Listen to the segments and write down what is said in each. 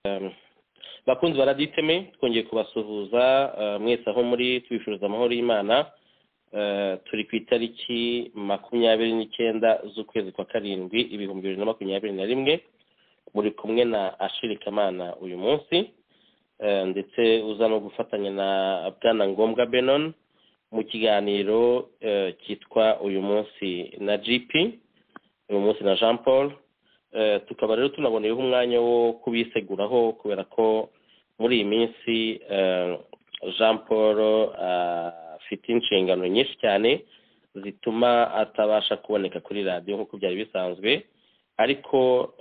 bakunzi baraditeme twongeye kubasuhuza mwese aho muri tubifuriza amahoro y'Imana. Turi ku itariki 29 z'ukwezi kwa karindwi 2021 muri kumwe na Ashiri Kamana uyu munsi, ndetse uza no gufatanya na Bwana Ngombwa Benon mu kiganiro cyitwa uyu munsi na GP, uyu munsi na Jean Paul. Tukaba rero tunaboneyeho umwanya wo kubiseguraho kubera ko muri iyi minsi Jean Paul afite inshingano nyinshi cyane zituma atabasha kuboneka kuri radio nk'uko byari bisanzwe, ariko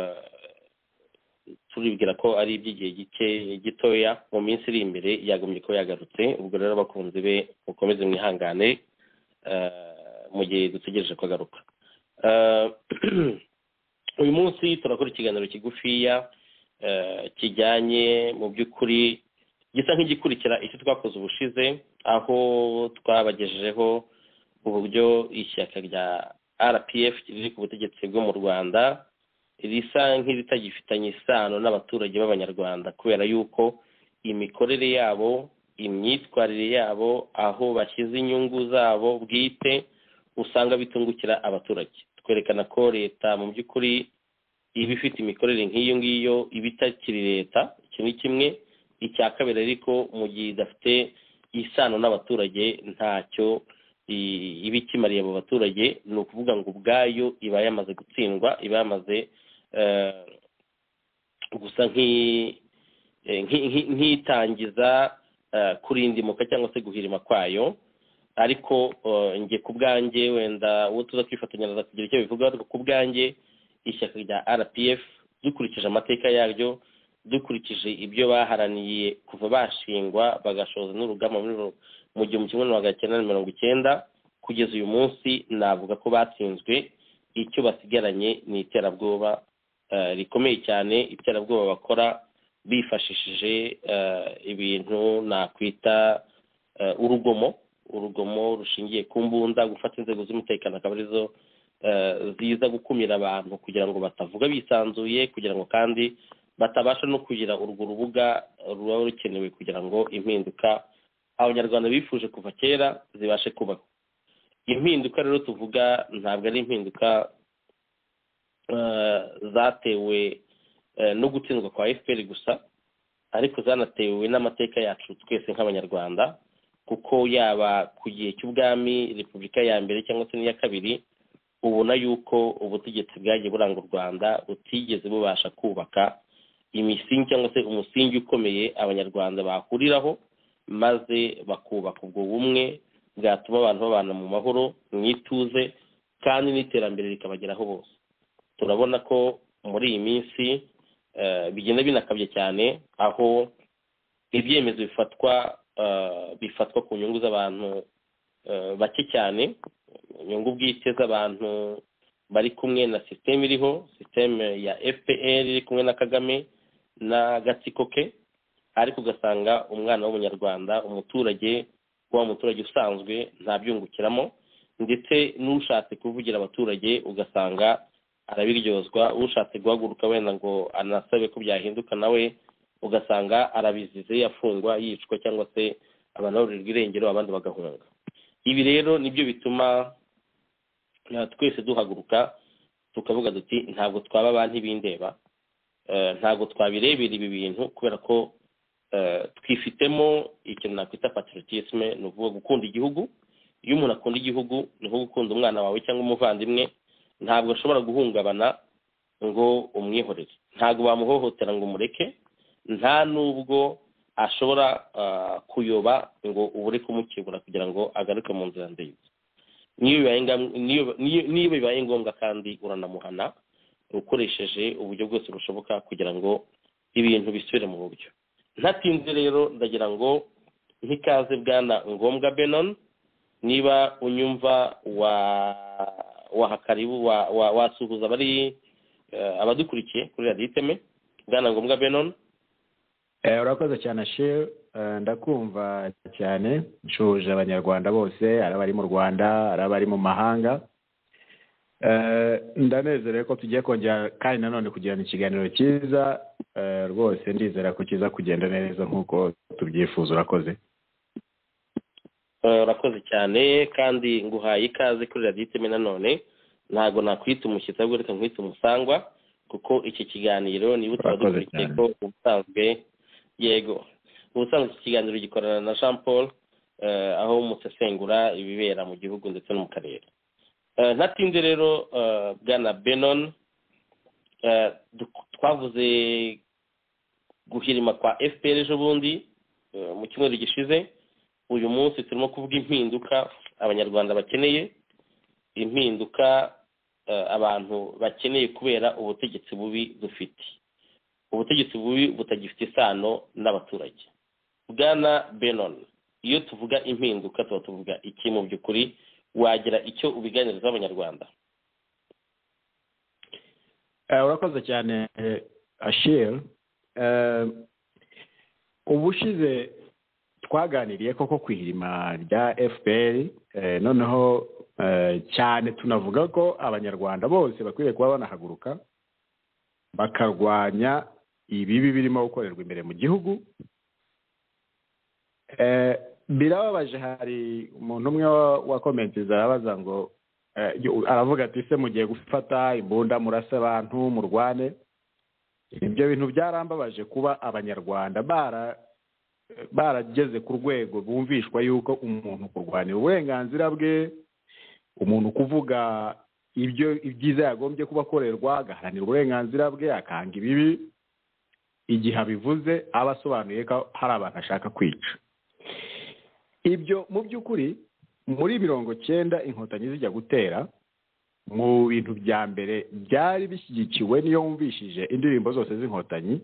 turibwira ko ari iby'igihe gitoya mu minsi iri imbere yagumye ko yagarutse. Ubwo rero abakunzi be mukomeze mwihangane mu gihe dutegereje ko agaruka. Uyu munsi turakora ikiganiro kigufiya kijyanye mu by'ukuri gisa nk'igikurikira icyo twakoze ubushize, aho twabagejejeho uburyo ishyaka rya RPF riri ku butegetsi bwo mu Rwanda risa nk'iritagifitanye isano n'abaturage b'Abanyarwanda, kubera yuko imikorere yabo, imyitwarire yabo, aho bashyize inyungu zabo bwite usanga bitungukira abaturage. Twerekana ko leta mu by'ukuri iba ifite imikorere nk'iyo ngiyo iba itakiri leta. Iki ni kimwe. Icya kabiri ariko mu gihe idafite isano n'abaturage ntacyo iba ikimariye abo baturage, ni ukuvuga ngo ubwayo iba yamaze gutsindwa, iba yamaze gusa nk'itangiza kurindimuka cyangwa se guhirima kwayo. Ariko nge ku bwanjye, wenda uwo tuza kwifatanyiriza kugira icyo bivuga, ariko ku bwanjye ishyaka rya RPF dukurikije amateka yaryo, dukurikije ibyo baharaniye kuva bashingwa bagashoza n'urugamba mu 1990 kugeza uyu munsi, navuga ko batsinzwe. Icyo basigaranye ni iterabwoba rikomeye cyane, iterabwoba bakora bifashishije ibintu nakwita urugomo rushingiye ku mbunda, gufata inzego z'umutekano akaba arizo ziza gukumira abantu kugira ngo batavuga bisanzuye, kugira ngo kandi batabasha no kugira urwo rubuga ruba rukenewe kugira ngo impinduka Abanyarwanda bifuje kuva kera zibashe kubaho. Impinduka rero tuvuga ntabwo ari impinduka zatewe no gutsindwa kwa FPR gusa, ariko zanatewe n'amateka yacu twese nk'Abanyarwanda, kuko yaba ku gihe cy'ubwami, Repubulika ya mbere cyangwa se n'iya kabiri, ubona yuko ubutegetsi bwagiye buranga u Rwanda butigeze bubasha kubaka imisingi cyangwa se umusingi ukomeye Abanyarwanda bahuriraho, maze bakubaka ubwo bumwe bwatuma abantu babana mu mahoro, mu ituze, kandi n'iterambere rikabageraho bose. Turabona ko muri iyi minsi bigenda binakabye cyane, aho ibyemezo bifatwa ku nyungu z'abantu bake cyane, inyungu bwite z'abantu bari kumwe na systeme iriho, systeme ya FPR iri kumwe na Kagame n'agatsiko ke, ariko ugasanga umwana w'Umunyarwanda, umuturage usanzwe ntabyungukiramo, ndetse n'ushatse kuvugira abaturage ugasanga arabiryozwa. Ushatse guhaguruka wenda ngo anasabe ko byahinduka nawe ugasanga arabizize, yafungwa, yicwa, cyangwa se abantu baburirwa irengero, abandi bagahunga. Ibi rero nibyo bituma twese duhaguruka tukavuga duti ntabwo twaba abantu bindeba, ntabwo twabirebera ibi bintu, kubera ko twifitemo ikintu nakwita patriotisme, ni ukuvuga gukunda igihugu. Iyo umuntu akunda igihugu ni nko gukunda umwana wawe cyangwa umuvandimwe. Ntabwo ashobora guhungabana ngo umwihorere, ntabwo bamuhohotera ngo umureke, nta nubwo ashobora kuyoba ngo ubure kumukebura kugira ngo agaruke mu nzira nziza. Niyo bibaye ngombwa kandi uranamuhana ukoresheje uburyo bwose bushoboka kugira ngo ibintu bisubire mu buryo. Ntatinze rero ndagira ngo nk'ikaze Bwana Ngombwa Benon, niba unyumva wahakaribu wasuhuza abadukurikiye kuri Radio Iteme. Bwana Ngombwa Benon. Urakoze cyane Ashir, ndakumva cyane. Nshuje Abanyarwanda bose, arabari mu Rwanda, arabari mu mahanga. Ndanezerewe ko tugiye kongera kandi nanone kugirana ikiganiro cyiza rwose ndizera ko kiza kugenda neza nk'uko tubyifuza. Urakoze. Urakoze cyane kandi nguhaye ikaze kuri radiyo iteme. nanone ntabwo nakwita umushyitsi ahubwo reka nkwita umusangwa kuko iki kiganiro niba utaba dukurikiye ko ubusanzwe yego ubusanzwe iki kiganiro gikorana na Jean Paul aho musesengura ibibera mu gihugu ndetse no mu karere. Ntatinze rero bwana Benon, twavuze guhirima kwa FPR ejo bundi mu cyumweru gishize. Uyu munsi turimo kuvuga impinduka abanyarwanda bakeneye, impinduka abantu bakeneye kubera ubutegetsi bubi dufite, ubutegetsi bubi butagifite isano n'abaturage. Bwana Benon, iyo tuvuga impinduka tuba tuvuga iki mu by'ukuri? Wagira icyo ubiganiriza abanyarwanda? Urakoze cyane Ashil. Ubushize twaganiriye koko kwihirima rya FPR, noneho cyane tunavuga ko abanyarwanda bose bakwiriye kuba banahaguruka bakarwanya ibibi birimo gukorerwa imbere mu gihugu. Birababaje, hari umuntu umwe wa komentiza arabaza ngo aravuga ati se mugiye gufata imbunda murase abantu murwane. Ibyo bintu byarambabaje kuba abanyarwanda barageze ku rwego bumvishwa yuko umuntu kurwanira uburenganzira bwe, umuntu kuvuga ibyiza yagombye kuba akorerwa, agaharanira uburenganzira bwe, akanga ibibi, igihe abivuze aba asobanuye ko hari abantu ashaka kwica. Ibyo mu by'ukuri muri 90 inkotanyi zijya gutera, mu bintu bya mbere byari bishyigikiwe niyo wumvishije indirimbo zose z'inkotanyi,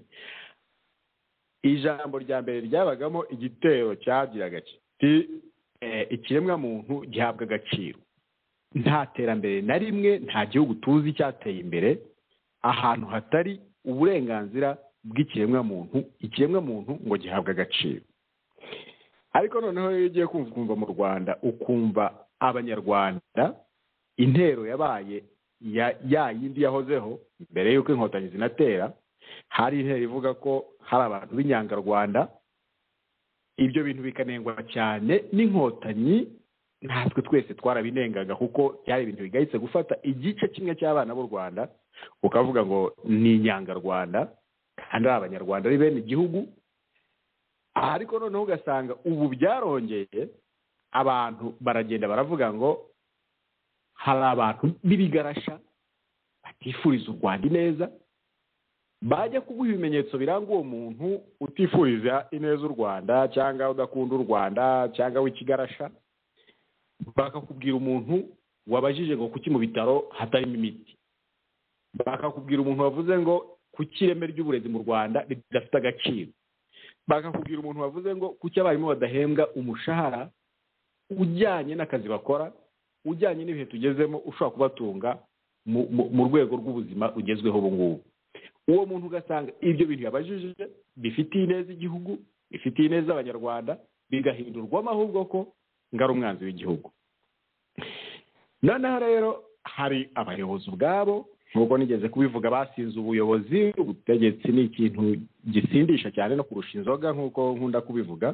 ijambo rya mbere ryabagamo igitero cyagiraga kiti ikiremwa muntu gihabwa agaciro. Nta terambere na rimwe, nta gihugu tuzi cyateye imbere ahantu hatari uburenganzira bw'ikiremwa muntu, ikiremwa muntu ngo gihabwe agaciro. Ariko noneho iyo ugiye kumva mu Rwanda ukumva abanyarwanda intero yabaye ya yindi yahozeho mbere y'uko inkotanyi zinatera, hari intero ivuga ko hari abantu b'inyangarwanda. Ibyo bintu bikanengwa cyane n'inkotanyi, natwe twese twarabinengaga kuko byari ibintu bigayitse gufata igice kimwe cy'abana b'u Rwanda ukavuga ngo ni inyangarwanda kandi ari abanyarwanda ari bene igihugu. Ariko noneho ugasanga ubu byarongeye, abantu baragenda baravuga ngo hari abantu b'ibigarasha batifuriza u Rwanda ineza, bajya kuguha ibimenyetso biranga uwo muntu utifuriza ineza u Rwanda cyangwa udakunda u Rwanda cyangwa w'ikigarasha, bakakubwira umuntu wabajije ngo kuki mu bitaro hatarimo imiti, bakakubwira umuntu wavuze ngo kuki ireme ry'uburezi mu Rwanda ridafite agaciro, bakakubwira umuntu wavuze ngo kuki abarimu badahembwa umushahara ujyanye n'akazi bakora, ujyanye n'ibihe tugezemo, ushobora kubatunga mu rwego rw'ubuzima ugezweho ubu ngubu. Uwo muntu ugasanga ibyo bintu yabajije bifitiye ineza igihugu, bifitiye ineza abanyarwanda, bigahindurwamo ahubwo ko ngari umwanzi w'igihugu. Noneho rero hari abayobozi ubwabo, nk'uko nigeze kubivuga, basinze ubuyobozi. Ubutegetsi ni ikintu gisindisha cyane no kurusha inzoga nk'uko nkunda kubivuga.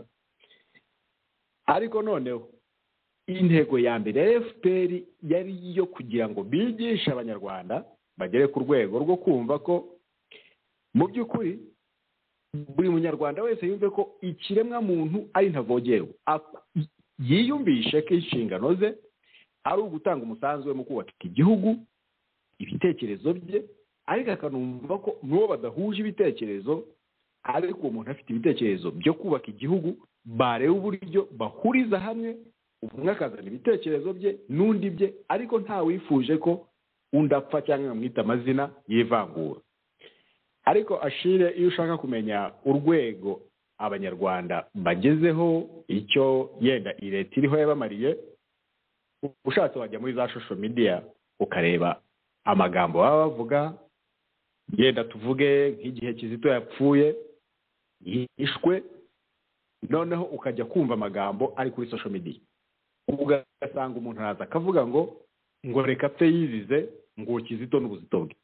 Ariko noneho intego ya mbere ya FPR yari iyo kugira ngo bigishe abanyarwanda bagere ku rwego rwo kumva ko mu by'ukuri buri munyarwanda wese yumve ko ikiremwa muntu ari ntavogerwa, yiyumvishe ko inshingano ze ari ugutanga umusanzu we mu kubaka igihugu, ibitekerezo bye, ariko akanumva ko n'uwo badahuje ibitekerezo ariko uwo muntu afite ibitekerezo byo kubaka igihugu, bareba uburyo bahuriza hamwe, umwe akazana ibitekerezo bye n'undi bye, ariko nta wifuje ko undi apfa cyangwa amwita amazina y'ivangura. Ariko Ashire, iyo ushaka kumenya urwego abanyarwanda bagezeho, icyo yenda leta iriho yabamariye, ushatse wajya muri za social media ukareba amagambo baba bavuga. Yenda tuvuge nk'igihe Kizito yapfuye, yishwe, noneho ukajya kumva amagambo ari kuri social media, ugasanga umuntu araza akavuga ngo reka apfe yizize ngo Kizito n'ubuzito bwe.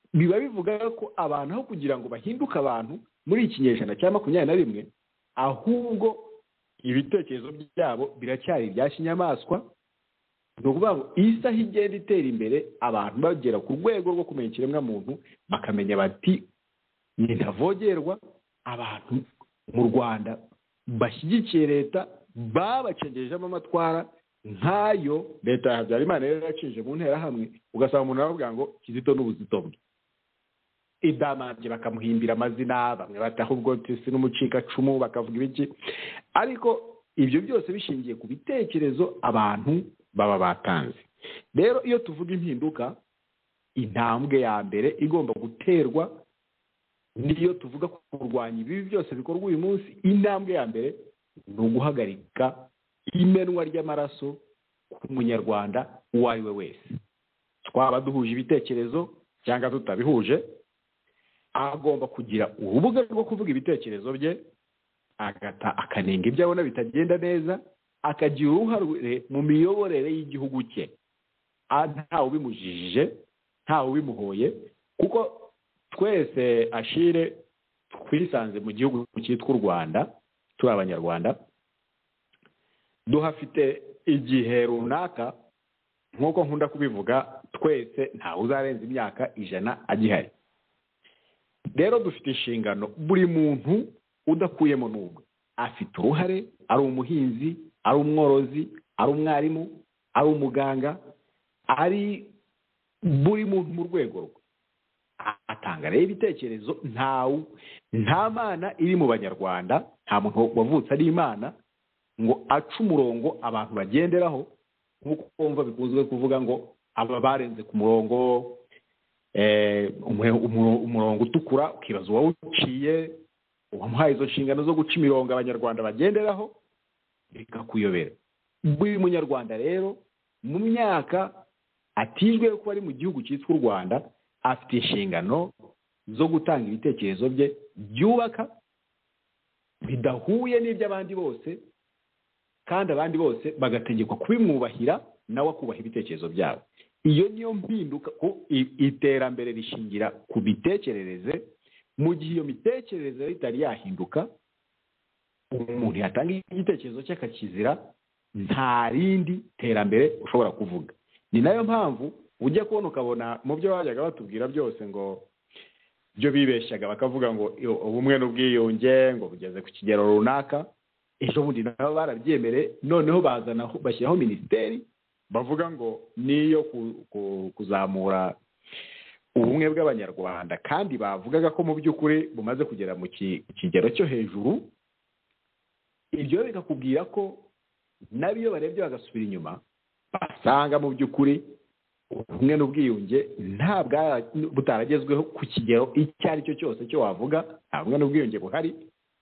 biba bivuga ko abantu aho kugira ngo bahinduke abantu muri iki kinyejana cya 21 ahubwo ibitekerezo byabo biracyari ibya kinyamaswa. ni ukuvuga ngo isaha igenda itera imbere abantu bagera ku rwego rwo kumenya ikiremwa muntu bakamenya bati ntavogerwa. abantu mu Rwanda bashyigikiye leta babacengejemo amatwara nk'ayo leta ya Habyarimana yari yacinje mu nterahamwe, ugasanga umuntu aravuga ngo Kizito n'ubuzito bwe, idamanje bakamuhimbira amazina, bamwe bati ahubwo si n'umucikacumu bakavuga ibiki. ariko ibyo byose bishingiye ku bitekerezo abantu baba batanze. rero iyo tuvuga impinduka, intambwe ya mbere igomba guterwa niyo tuvuga kurwanya ibi byose bikorwa uyu munsi. intambwe ya mbere ni uguhagarika imenwa ry'amaraso ku munyarwanda uwo ari we wese, twaba duhuje ibitekerezo cyangwa tutabihuje. agomba kugira urubuga rwo kuvuga ibitekerezo bye, akanenga ibyo abona bitagenda neza, akagira uruhare mu miyoborere y'igihugu cye, ntawe ubimujijije, ntawe ubimuhoye, kuko twese Ashire twisanze mu gihugu cyitwa u Rwanda, turi abanyarwanda, duhafite igihe runaka. nk'uko nkunda kubivuga, twese ntawe uzarenza imyaka 100 agihari. rero dufite inshingano, buri muntu udakuyemo n'umwe afite uruhare, ari umuhinzi, ari umworozi, ari umwarimu, ari umuganga, ari buri muntu mu rwego rwe atanga rero ibitekerezo. nta mana iri mu banyarwanda, nta muntu wavutse ari imana ngo ace umurongo abantu bagenderaho, nk'uko kumva bikunzwe kuvuga ngo aba barenze ku murongo, umurongo utukura, ukibaza uwawuciye, uwamuhaye izo nshingano zo guca imirongo abanyarwanda bagenderaho, bikakuyobera. buri munyarwanda rero mu myaka atijwe ko ari mu gihugu cyitwa u Rwanda afite inshingano zo gutanga ibitekerezo bye byubaka, bidahuye n'iby'abandi bose, kandi abandi bose bagategekwa kubimwubahira, nawe akubaha ibitekerezo byabo. iyo niyo mpinduka. iterambere rishingira ku mitekerereze. mu gihe iyo mitekerereze itari yahinduka, umuntu yatanga igitekerezo cye akakizira, nta rindi terambere ushobora kuvuga. ni nayo mpamvu ujya kubona ukabona mu byo bajyaga batubwira byose ngo byo bibeshyaga bakavuga ngo ubumwe n'ubwiyunge ngo bugeze ku kigero runaka, ejo bundi nabo barabyemere, noneho bashyiraho minisiteri bavuga ngo niyo kuzamura ubumwe bw'abanyarwanda, kandi bavugaga ko mu by'ukuri bumaze kugera mu kigero cyo hejuru. ibyo bikakubwira ko nabyo barebye bagasubira inyuma, basanga mu by'ukuri ubumwe n'ubwiyunge butaragezweho ku kigero icyo ari cyo cyose cyo wavuga, nta bumwe n'ubwiyunge buhari.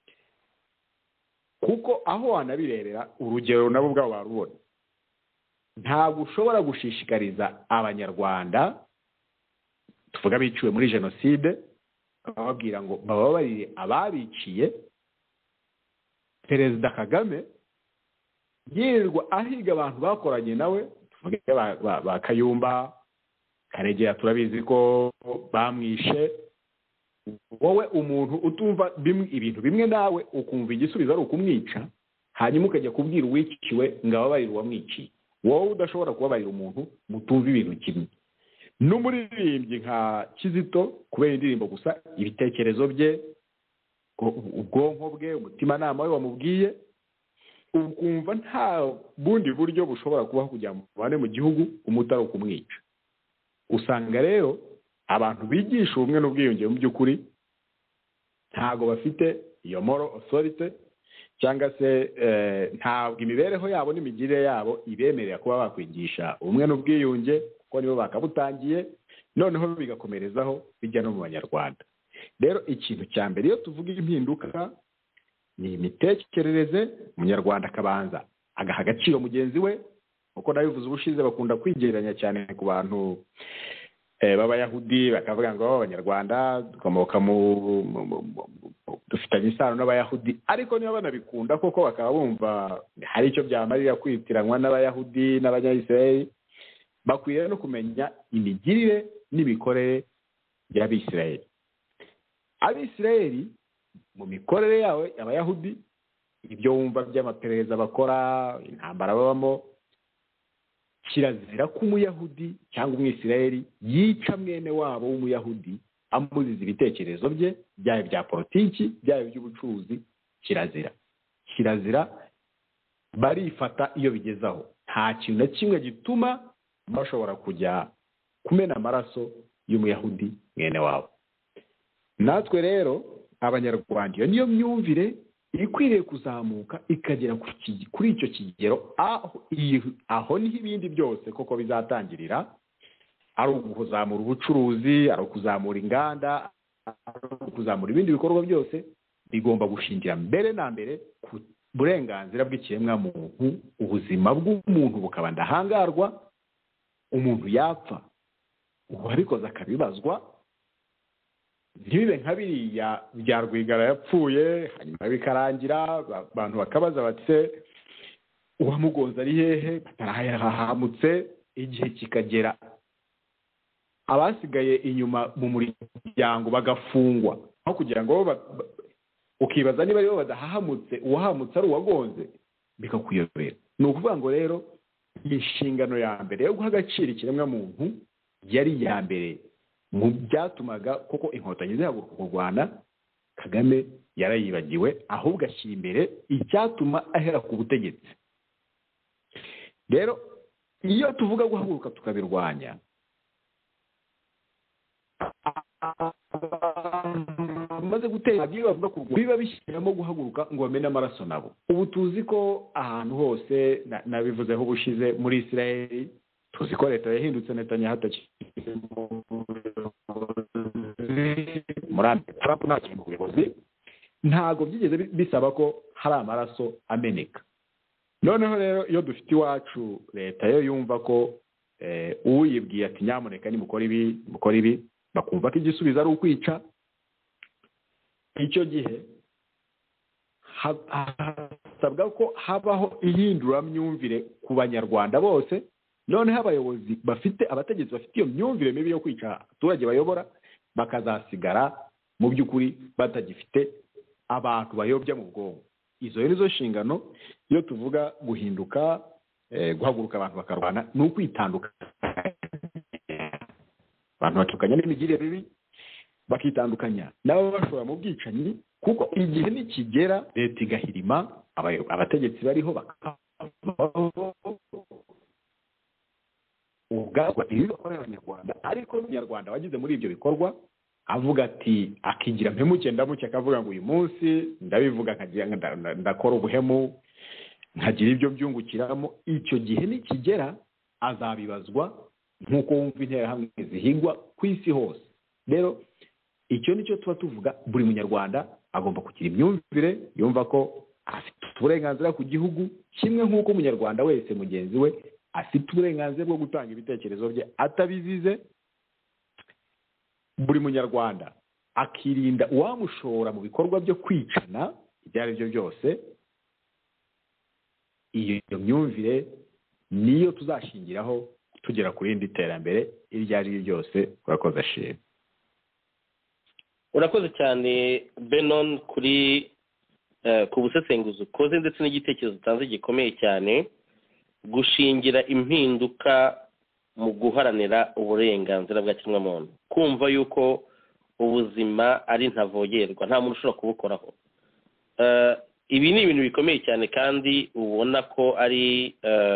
kuko aho wanabirebera urugero nabo ubwabo barubona. ntabwo ushobora gushishikariza abanyarwanda tuvuga biciwe muri jenoside bababwira ngo bababarire ababiciye. Perezida Kagame yirirwa ahiga abantu bakoranye nawe, tuvuge ba Kayumba, Karegeya turabizi ko bamwishe. wowe umuntu utumva ibintu bimwe nawe ukumva igisubizo ari ukumwica, hanyuma ukajya kubwira uwiciwe ngo ababarire uwamwiciye. wowe udashobora kubabarira umuntu mutumva ibintu kimwe. n'umuririmbyi nka Kizito, kubera indirimbo gusa, ibitekerezo bye, ubwonko bwe, umutimanama we wamubwiye, ukumva nta bundi buryo bushobora kubaho kugira ngo mubane mu gihugu umutari ukumwica. usanga rero abantu bigisha ubumwe n'ubwiyunge mu by'ukuri ntago bafite iyo moral authority, cyangwa se ntabwo imibereho yabo n'imigirire yabo ibemerera kuba bakwigisha ubumwe n'ubwiyunge, kuko nibo bakabutangiye, noneho bigakomerezaho bijya no mu banyarwanda. rero ikintu cya mbere iyo tuvuga impinduka ni imitekerereze. umunyarwanda akabanza agaha agaciro mugenzi we, kuko nabivuze ubushize bakunda kwigereranya cyane ku bantu b'abayahudi, bakavuga ngo abanyarwanda dukomoka dufitanye isano n'abayahudi, ariko niba banabikunda koko bakaba bumva hari icyo byamarira kwitiranwa n'abayahudi n'abanyayisiraheli, bakwiye no kumenya imigirire n'imikorere y'Abisirayeli. Abisirayeli mu mikorere yawe Abayahudi, ibyo wumva by'amaperereza bakora, intambara babamo, kirazira ko Umuyahudi cyangwa Umwisirayeli yica mwene wabo w'Umuyahudi amuziza ibitekerezo bye, byaba bya politiki, byaba by'ubucuruzi. Kirazira barifata iyo bigezaho. Nta kintu na kimwe gituma bashobora kujya kumena amaraso y'Umuyahudi mwene wabo. Natwe rero Abanyarwanda, iyo niyo myumvire ikwiriye kuzamuka ikagera kuri icyo kigero, aho niho ibindi byose koko bizatangirira, ari ukuzamura ubucuruzi, ari ukuzamura inganda, ari ukuzamura ibindi bikorwa byose. Bigomba gushingira mbere na mbere ku burenganzira bw'ikiremwamuntu, ubuzima bw'umuntu bukaba ndahangarwa. Umuntu yapfa, uwabikoze akabibazwa, ntibibe nka biriya bya Rwigara yapfuye hanyuma bikarangira abantu bakabaza bati se uwamugonze ari hehe, batarahahamutse, igihe kikagera abasigaye inyuma mu muryango bagafungwa, aho kugira ngo ukibaza niba aribo badahahamutse, uwahamutse ari uwagonze, bikakuyobera. Ni ukuvuga ngo rero inshingano ya mbere yo guha agaciro ikiremwamuntu yari iya mbere mu byatumaga koko inkotanyi zihaguruka kurwana. Kagame yarayibagiwe, ahubwo ashyira imbere icyatuma ahera ku butegetsi. Rero iyo tuvuga guhaguruka tukabirwanya, maze gutera bavuga ko biba bishyiramo guhaguruka ngo bamene amaraso nabo. Ubu tuzi ko ahantu hose, nabivuzeho ubushize, muri Isirayeli tuzi ko leta yahindutse, Netanyahu atakirimo, muri Trump nta kintu ubuyobozi, ntabwo byigeze bisaba ko hari amaraso ameneka. Noneho rero iyo dufite iwacu leta yo yumva ko uyibwiye ati nyamuneka nimukora ibi, bakumva ko igisubizo ari ukwica, icyo gihe hasabwa ko habaho ihinduramyumvire ku Banyarwanda bose. Noneho abayobozi abategetsi bafite iyo myumvire mibi yo kwica abaturage bayobora bakazasigara mu by'ukuri batagifite abantu bayobya mu bwonko. Izo nizo nshingano. Iyo tuvuga guhinduka, guhaguruka abantu bakarwana, ni ukwitandukanya. Abantu bakitandukanya n'imigirire mibi, bakitandukanya nabo bashobora mu bwicanyi, kuko igihe nikigera leta igahirima, abategetsi bariho bakavaho, ubwabwo ibikorera Abanyarwanda. Ariko n'Umunyarwanda wagize muri ibyo bikorwa avuga ati, akigira mpemuke ndamuke, akavuga ngo uyu munsi ndabivuga, ndakora ubuhemu, nkagira ibyo byungukiramo, icyo gihe nikigera azabibazwa nk'uko wumva interahamwe zihigwa ku isi hose. Rero icyo nicyo tuba tuvuga, buri Munyarwanda agomba kugira imyumvire yumva ko afite uburenganzira ku gihugu, kimwe nk'uko Umunyarwanda wese mugenzi we afite uburenganzira bwo gutanga ibitekerezo bye atabizize. Buri Munyarwanda akirinda uwamushora mu bikorwa byo kwicana ibyo ari byo byose. Iyo myumvire niyo tuzashingiraho tugera ku rindi terambere iryo ari ryo ryose. Urakoze Ashimwe. Urakoze cyane Benon kuri ku busesenguzi ukoze ndetse n'igitekerezo utanze gikomeye cyane, gushingira impinduka mu guharanira uburenganzira bwa kiremwamuntu, kumva yuko ubuzima ari ntavogerwa, nta muntu ushobora kubukoraho. Ibi ni ibintu bikomeye cyane kandi ubona ko ari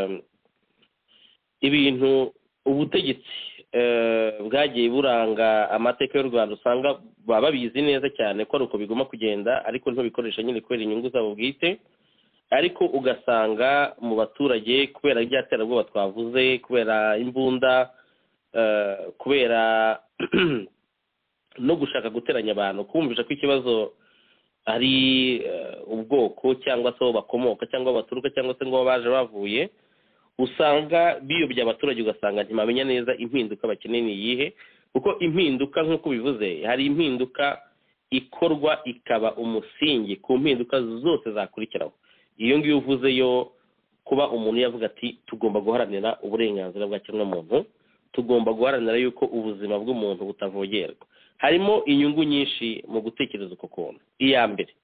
ibintu ubutegetsi bwagiye buranga amateka y'u Rwanda, usanga baba babizi neza cyane ko ari uko bigomba kugenda, ariko ntibikoresha nyine kubera inyungu zabo bwite. Ariko ugasanga mu baturage kubera ibyaterabwoba twavuze, kubera imbunda, kubera no gushaka guteranya abantu, kumvisha ko ikibazo ari ubwoko cyangwa se aho bakomoka cyangwa baturuka cyangwa se ngo baje bavuye, usanga biyobya abaturage, ugasanga ntibamenya neza impinduka bakeneye ni iyihe. Kuko impinduka nk'uko bivuze, hari impinduka ikorwa ikaba umusingi ku mpinduka zose zakurikiraho. Iyo ngiyo uvuze yo kuba umuntu yavuga ati tugomba guharanira uburenganzira bwa kiremwamuntu, tugomba guharanira yuko ubuzima bw'umuntu butavogerwa. harimo inyungu nyinshi mu gutekereza uko kuntu. Iya mbere,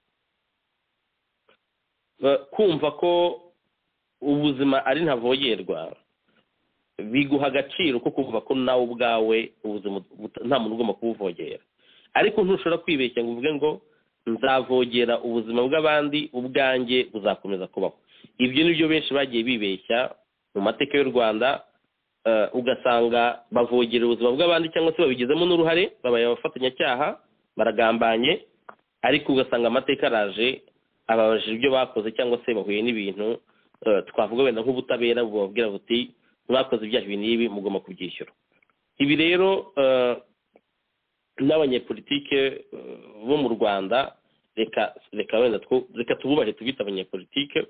kumva ko ubuzima ari ntavogerwa biguha agaciro ko kuvuga ko nawe ubwawe ubuzima nta muntu ugomba kubuvogera, ariko ntushobora kwibeshya ngo uvuge ngo nzavogera ubuzima bw'abandi, ubwanjye buzakomeza kubaho. Ibyo ni byo benshi bagiye bibeshya mu mateka y'u Rwanda, ugasanga bavogera ubuzima bw'abandi cyangwa se babigizemo n'uruhare, babaye abafatanyacyaha, baragambanye, ariko ugasanga amateka araje ababajije ibyo bakoze cyangwa se bahuye n'ibintu twavuga wenda nk'ubutabera bubabwira buti mwakoze ibyaha ibi n'ibi mugomba kubyishyura. Ibi rero n'abanyepolitike bo mu Rwanda reka tububahe tubita abanyepolitike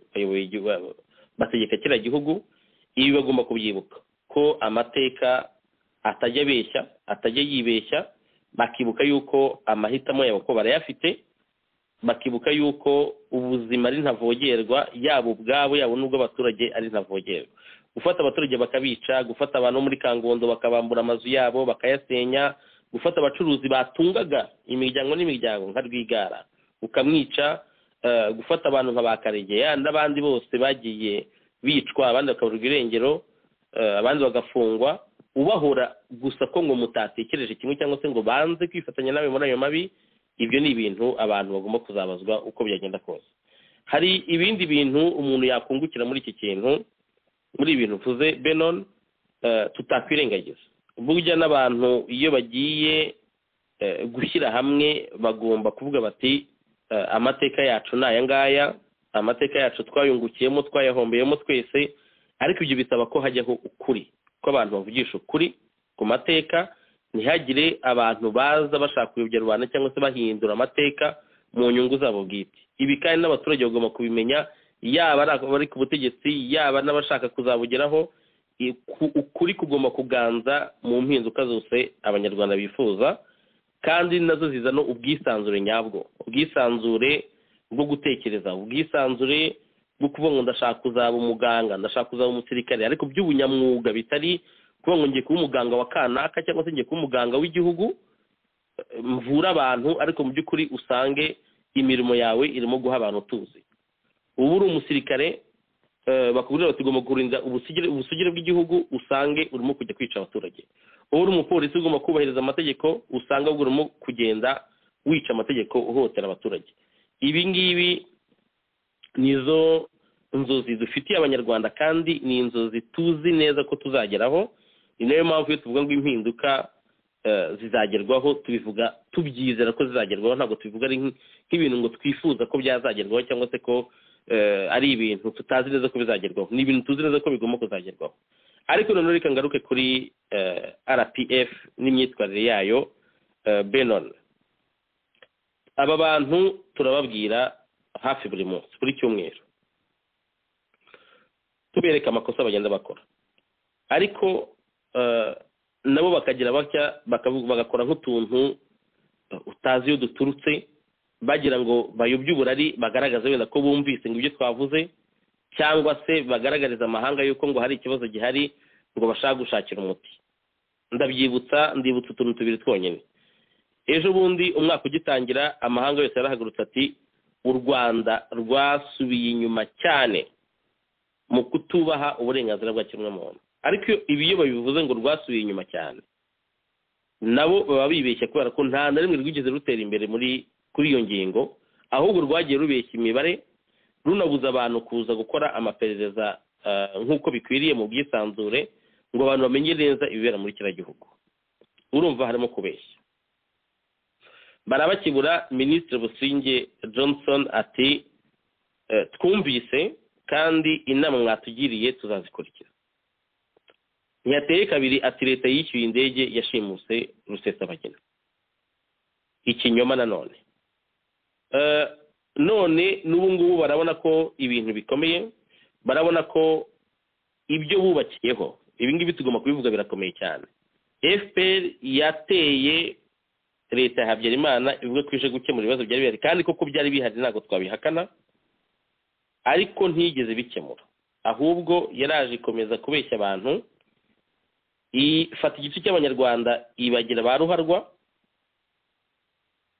bategeka kiriya gihugu, ibi bagomba kubyibuka ko amateka atajya abeshya, atajya yibeshya, bakibuka yuko amahitamo yabo ko barayafite, bakibuka yuko ubuzima ari ntavogerwa, yaba ubwabo yaba n'ubw'abaturage ari ntavogerwa. Gufata abaturage bakabica, gufata abantu muri Kangondo bakabambura amazu yabo bakayasenya, gufata abacuruzi batungaga imiryango n'imiryango nka Rwigara ukamwica, gufata abantu nka Bakaregeya n'abandi bose bagiye bicwa, abandi bakaburirwa irengero, abandi bagafungwa, ubahora gusa ko ngo mutatekereje kimwe cyangwa se ngo banze kwifatanya nawe muri ayo mabi. Ibyo ni ibintu abantu bagomba kuzabazwa uko byagenda kose. Hari ibindi bintu umuntu yakungukira muri iki kintu, muri ibintu uvuze Benon, tutakwirengagiza. Burya n'abantu iyo bagiye gushyira hamwe bagomba kuvuga bati amateka yacu ni aya ngaya, amateka yacu twayungukiyemo, twayahombeyemo twese, ariko ibyo bisaba ko hajyaho ukuri, ko abantu bavugisha ukuri ku mateka, ntihagire abantu baza bashaka kuyobya rubanda cyangwa se bahindura amateka mu nyungu zabo bwite. Ibi kandi n'abaturage bagomba kubimenya, yaba ari ku butegetsi yaba n'abashaka kuzabugeraho. Ukuri kugomba kuganza mu mpinduka zose abanyarwanda bifuza, kandi nazo zizana ubwisanzure nyabwo, ubwisanzure bwo gutekereza, ubwisanzure bwo kuvuga ngo ndashaka kuzaba umuganga, ndashaka kuzaba umusirikare, ariko by'ubunyamwuga, bitari kuvuga ngo ngiye kuba umuganga wa kanaka cyangwa se ngiye kuba umuganga w'igihugu mvura abantu, ariko mu by'ukuri usange imirimo yawe irimo guha abantu tuzi. Ubu uri umusirikare bakubwira bati ugomba kurinda ubusugire bw'igihugu, usange urimo kujya kwica abaturage. Ubu uri umupolisi ugomba kubahiriza amategeko, usanga urimo kugenda wica amategeko, uhohotera abaturage. Ibi ngibi nizo inzozi dufitiye abanyarwanda, kandi ni inzozi tuzi neza ko tuzageraho. Ni nayo mpamvu iyo tuvuga ngo impinduka zizagerwaho, tubivuga tubyizera ko zizagerwaho, ntabwo tubivuga ari nk'ibintu ngo twifuza ko byazagerwaho cyangwa se ko ari ibintu tutazi neza ko bizagerwaho. Ni ibintu tuzi neza ko bigomba kuzagerwaho. Ariko noneho reka ngaruke kuri RPF n'imyitwarire yayo. Benon, aba bantu turababwira hafi buri munsi, buri cyumweru tubereka amakosa bagenda bakora, ariko nabo bakagira batya bagakora nk'utuntu utazi iyo duturutse, bagira ngo bayobye uburari, bagaragaza wenda ko bumvise ngo ibyo twavuze, cyangwa se bagaragariza amahanga yuko ngo hari ikibazo gihari ngo bashaka gushakira umuti. Ndibutsa utuntu tubiri twonyine. Ejo bundi umwaka ugitangira, amahanga yose yarahagurutse ati u Rwanda rwasubiye inyuma cyane mu kutubaha uburenganzira bwa kiremwamuntu. Ariko ibi iyo babivuze ngo rwasubiye inyuma cyane, nabo baba bibeshya, kubera ko nta na rimwe rwigeze rutera imbere kuri iyo ngingo, ahubwo rwagiye rubeshya imibare, runabuza abantu kuza gukora amaperereza nk'uko bikwiriye mu bwisanzure, ngo abantu bamenye neza ibibera muri kiriya gihugu. Urumva harimo kubeshya. Barabakibura. Minisitiri Busingye Johnson ati twumvise kandi inama mwatugiriye tuzazikurikiza. Ntiyateye kabiri ati leta yishyuye indege yashimuse Rusesabagina. Ikinyoma nanone. None n'ubu ngubu barabona ko ibintu bikomeye, barabona ko ibyo bubakiyeho, ibi ngibi tugomba kubivuga, birakomeye cyane. FPR yateye leta ya Habyarimana ivuga ko ije gukemura ibibazo byari bihari, kandi koko byari bihari, ntabwo twabihakana, ariko ntiyigeze bikemura. Ahubwo yaraje ikomeza kubeshya abantu, ifata igice cy'abanyarwanda ibagira ba ruharwa,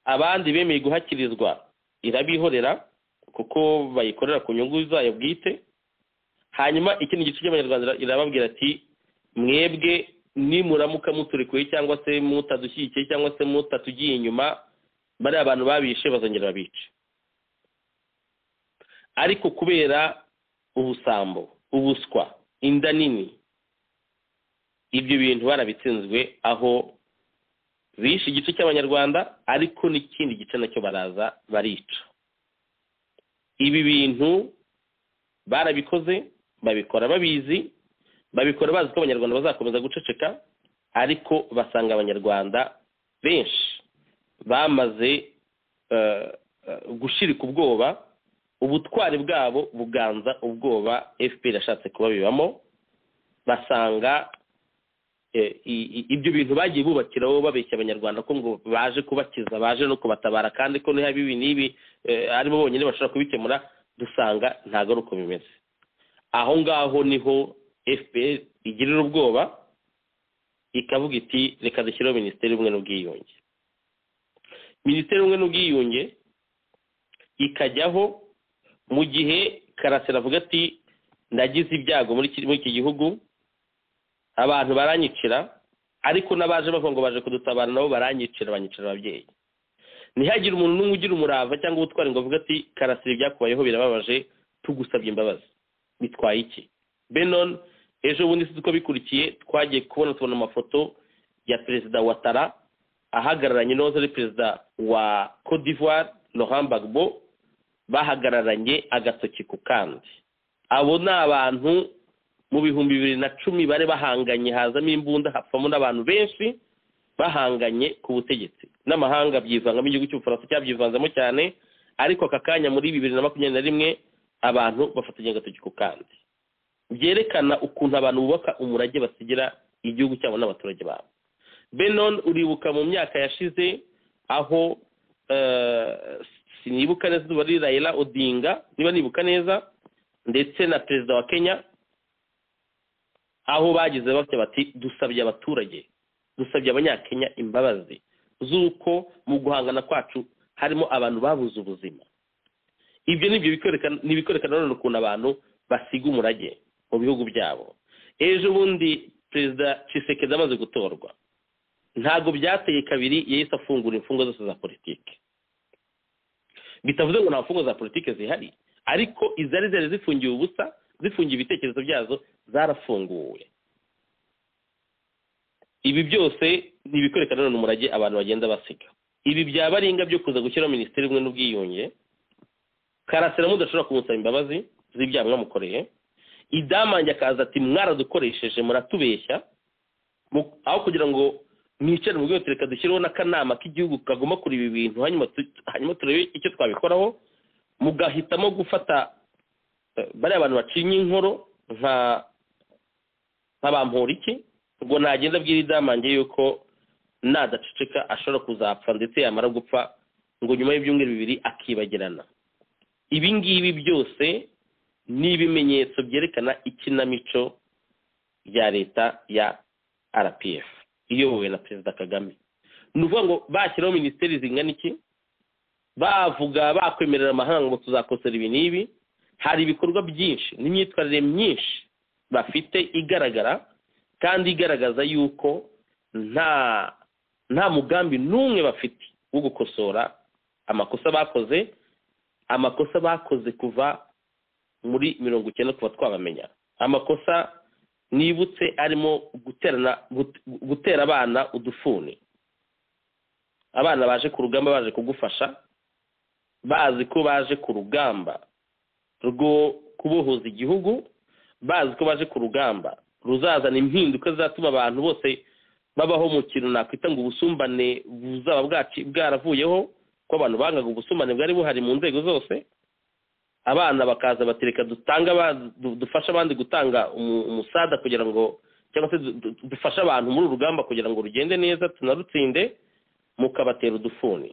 abandi bemeye guhakirizwa irabihorera kuko bayikorera ku nyungu zayo bwite. Hanyuma ikindi gice cy'abanyarwanda irababwira ati mwebwe nimuramuka muturekuye cyangwa se mutadushyigikiye cyangwa se mutatugiye inyuma, bariya abantu babishe bazongera babice. Ariko kubera ubusambo, ubuswa, inda nini, ibyo bintu barabitsinzwe, aho bishe igice cy'abanyarwanda ariko n'ikindi gice nacyo baraza barica. Ibi bintu barabikoze, babikora babizi, babikora bazi ko abanyarwanda bazakomeza guceceka, ariko basanga abanyarwanda benshi bamaze gushirika ubwoba, ubutwari bwabo buganza ubwoba FPR yashatse kubabibamo. Basanga ibyo bintu bagiye bubakiraho babeshya abanyarwanda ko ngo baje kubakiza, baje no kubatabara, kandi ko niba ibi nibi aribo bonyine bashobora kubikemura, dusanga ntago ari uko bimeze. Aho ngaho niho FPR igirira ubwoba, ikavuga iti reka dushyiraho minisiteri y'ubumwe n'ubwiyunge. Minisiteri y'ubumwe n'ubwiyunge ikajyaho mu gihe Karasira avuga ati ndagize ibyago muri iki gihugu, abantu baranyicira, ariko n'abaje bavuga ngo baje kudutabara nabo baranyicira, banyicira ababyeyi. Ntihagire umuntu n'umwe ugira umurava cyangwa ubutwari ngo avuga ati Karasira ibyakubayeho birababaje, tugusabye imbabazi. Bitwaye iki? Benon ejo bundi uko bikurikiye twagiye tubona amafoto ya perezida wa Tara ahagararanye n'uwahoze ari perezida wa Côte d'Ivoire Laurent Gbagbo, bahagararanye agatoki ku kandi. Abo ni abantu mu 2010 bari bahanganye, hazamo imbunda, hapfamo n'abantu benshi bahanganye ku butegetsi. N'amahanga byivangamo, igihugu cy'Ubufaransa cyabyivanzamo cyane, ariko aka kanya muri 2021 abantu bafatanya agatoki ku kandi. Byerekana ukuntu abantu bubaka umurage basigira igihugu cyabo n'abaturage babo. Benon uribuka mu myaka yashize aho sinibuka neza bari Raila Odinga, niba nibuka neza, ndetse na perezida wa Kenya, aho bagize bati dusabye abaturage, dusabye abanyakenya imbabazi z'uko mu guhangana kwacu harimo abantu babuze ubuzima. Ibyo nibyo bikwerekana none ukuntu abantu basiga umurage mu bihugu byabo. Ejo bundi perezida Tshisekedi amaze gutorwa, ntago byateye kabiri yahise afungura imfungo zose za politiki. Bitavuze ngo nta mfungo za politiki zihari, ariko izari zifungiye ubusa, zifungiye ibitekerezo byazo, zarafunguwe. Ibi byose nibikwerekana none umurage abantu bagenda basiga. Ibi byabaringa byo kuza gushyiraho minisiteri y'ubumwe n'ubwiyunge, Karasira mudashobora kumusaba imbabazi z'ibyaha mwamukoreye, idamange akaza ati mwaradukoresheje muratubeshya, aho kugira ngo mwicare mu rwego reka dushyiraho n'akanama k'igihugu kagomba kuri ibi bintu, hanyuma turebe icyo twabikoraho, mugahitamo gufata bariya abantu bacinye inkoro nk'abamporiki, ngo nagenda abwira idamange yuko nadaceceka ashobora kuzapfa, ndetse yamara gupfa ngo nyuma y'ibyumweru 2 akibagirana. Ibi ngibi byose ni ibimenyetso byerekana ikinamico ya leta ya RPF iyobowe na perezida Kagame. Ni ukuvuga ngo bashyiraho minisiteri zingana iki, bavuga bakwemerera amahanga ngo tuzakosera ibi n'ibi, hari ibikorwa byinshi n'imyitwarire myinshi bafite igaragara kandi igaragaza yuko nta mugambi n'umwe bafite wo gukosora amakosa bakoze kuva muri 90 kuva twabamenya. Amakosa nibutse arimo gutera abana udufuni. Abana baje ku rugamba, baje kugufasha, bazi ko baje ku rugamba rwo kubohoza igihugu, bazi ko baje ku rugamba ruzazana impinduka zatuma abantu bose babaho mu kintu nakwita ngo ubusumbane buzaba bwaravuyeho, ko abantu bangaga ubusumbane bwari buhari mu nzego zose. Abana bakaza batereka dufasha abandi gutanga umusada kugira ngo, cyangwa se dufasha abantu muri urugamba kugira ngo rugende neza tunarutsinde, mukabatera udufuni.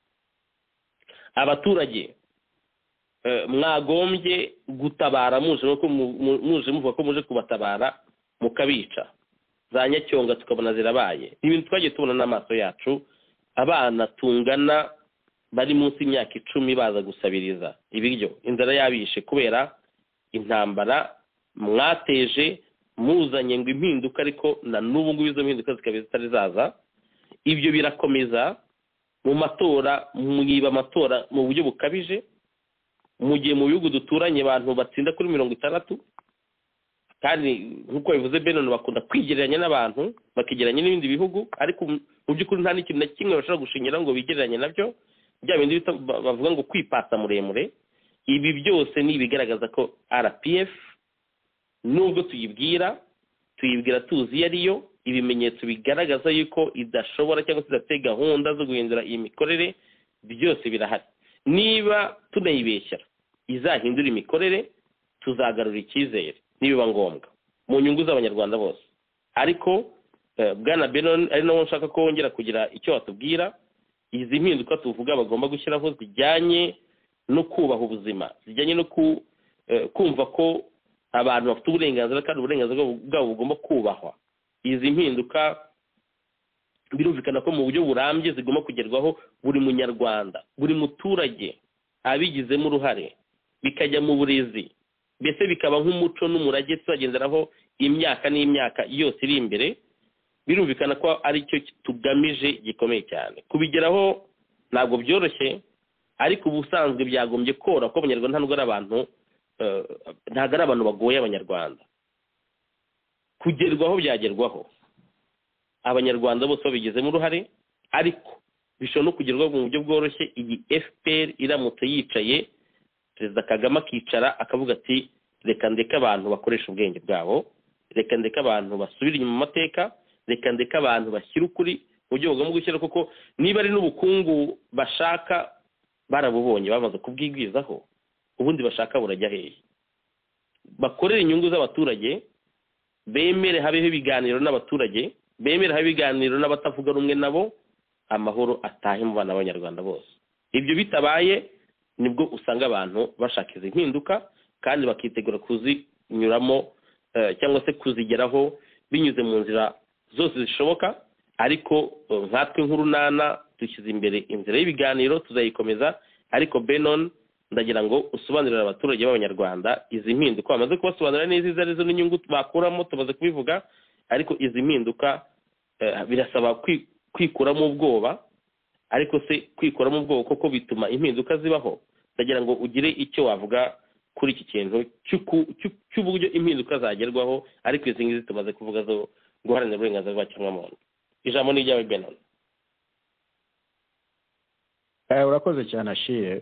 Abaturage mwagombye gutabara muje muvuga ko muje kubatabara mukabica. Za Nyacyonga tukabona zirabaye, ibintu twagiye tubona n'amaso yacu. Abana tungana bari munsi y'imyaka 10 baza gusabiriza ibiryo, inzara yabishe kubera intambara mwateje muzanye ngo impinduka, ariko na n'ubu ngubu izo mpinduka zikaba zitari zaza. Ibyo birakomeza mu matora, mwiba amatora mu buryo bukabije, mu gihe mu bihugu duturanye abantu batsinda kuri 60, kandi nk'uko bivuze Benon bakunda kwigereranya n'abantu, bakigereranya n'ibindi bihugu, ariko mu by'ukuri nta n'ikintu na kimwe bashobora gushingira ngo bigereranye nabyo, bya bindi bavuga ngo kwipasa muremure. Ibi byose ni ibigaragaza ko RPF nubwo tuyibwira tuzi iyo ariyo, ibimenyetso bigaragaza yuko idashobora cyangwa se idafite gahunda zo guhindura iyi mikorere byose birahari. Niba tunayibeshyara izahindura imikorere, tuzagarura icyizere nibiba ngombwa mu nyungu z'abanyarwanda bose. Ariko bwana Benon ari nawo nshaka ko wongera kugira icyo watubwira, izi mpinduka tuvuga bagomba gushyiraho zijyanye no kubaha ubuzima, zijyanye no kumva ko abantu bafite uburenganzira kandi uburenganzira bwabo bugomba kubahwa. Izi mpinduka birumvikana ko mu buryo burambye zigomba kugerwaho buri munyarwanda, buri muturage abigizemo uruhare, bikajya mu burezi, mbese bikaba nk'umuco n'umurage tuzagenderaho imyaka n'imyaka yose iri imbere. Birumvikana ko ari cyo tugamije gikomeye cyane. Kubigeraho ntabwo byoroshye, ariko ubusanzwe byagombye kora ko abanyarwanda ntabwo ari abantu bagoye abanyarwanda. Kugerwaho byagerwaho, abanyarwanda bose babigizemo uruhare, ariko bishobora no kugerwaho mu buryo bworoshye. Iyi FPR iramutse yicaye, Perezida Kagame akicara akavuga ati reka ndeke abantu bakoresha ubwenge bwabo, reka ndeke abantu basubira inyuma mu mateka, reka ndeke abantu bashyira ukuri mu buryo bagomba gushyira, kuko niba ari n'ubukungu bashaka barabubonye bamaze kubwigwizaho, ubundi bashaka burajya hehe? Bakorera inyungu z'abaturage, bemere habeho ibiganiro n'abaturage, bemere habe ibiganiro n'abatavuga rumwe nabo, amahoro atahe mu bana b'abanyarwanda bose. Ibyo bitabaye nibwo usanga abantu bashaka izi mpinduka kandi bakitegura kuzinyuramo cyangwa se kuzigeraho binyuze mu nzira zose zishoboka. Ariko nkatwe nk'urunana dushyize imbere inzira y'ibiganiro, tuzayikomeza. Ariko Benon, ndagira ngo usobanurire abaturage b'abanyarwanda izi mpinduka, bamaze kubasobanurira neza izo arizo n'inyungu bakuramo, tumaze kubivuga. Ariko izi mpinduka birasaba kwikuramo ubwoba, ariko se kwikuramo ubwoba koko bituma impinduka zibaho? Ndagira ngo ugire icyo wavuga kuri iki kintu cy'uburyo impinduka zagerwaho, ariko izi ngizi tumaze kuvuga zo guharanira uburenganzira bwa kiremwamuntu. Ijambo ni ryawe Benon. Urakoze cyane Ashire.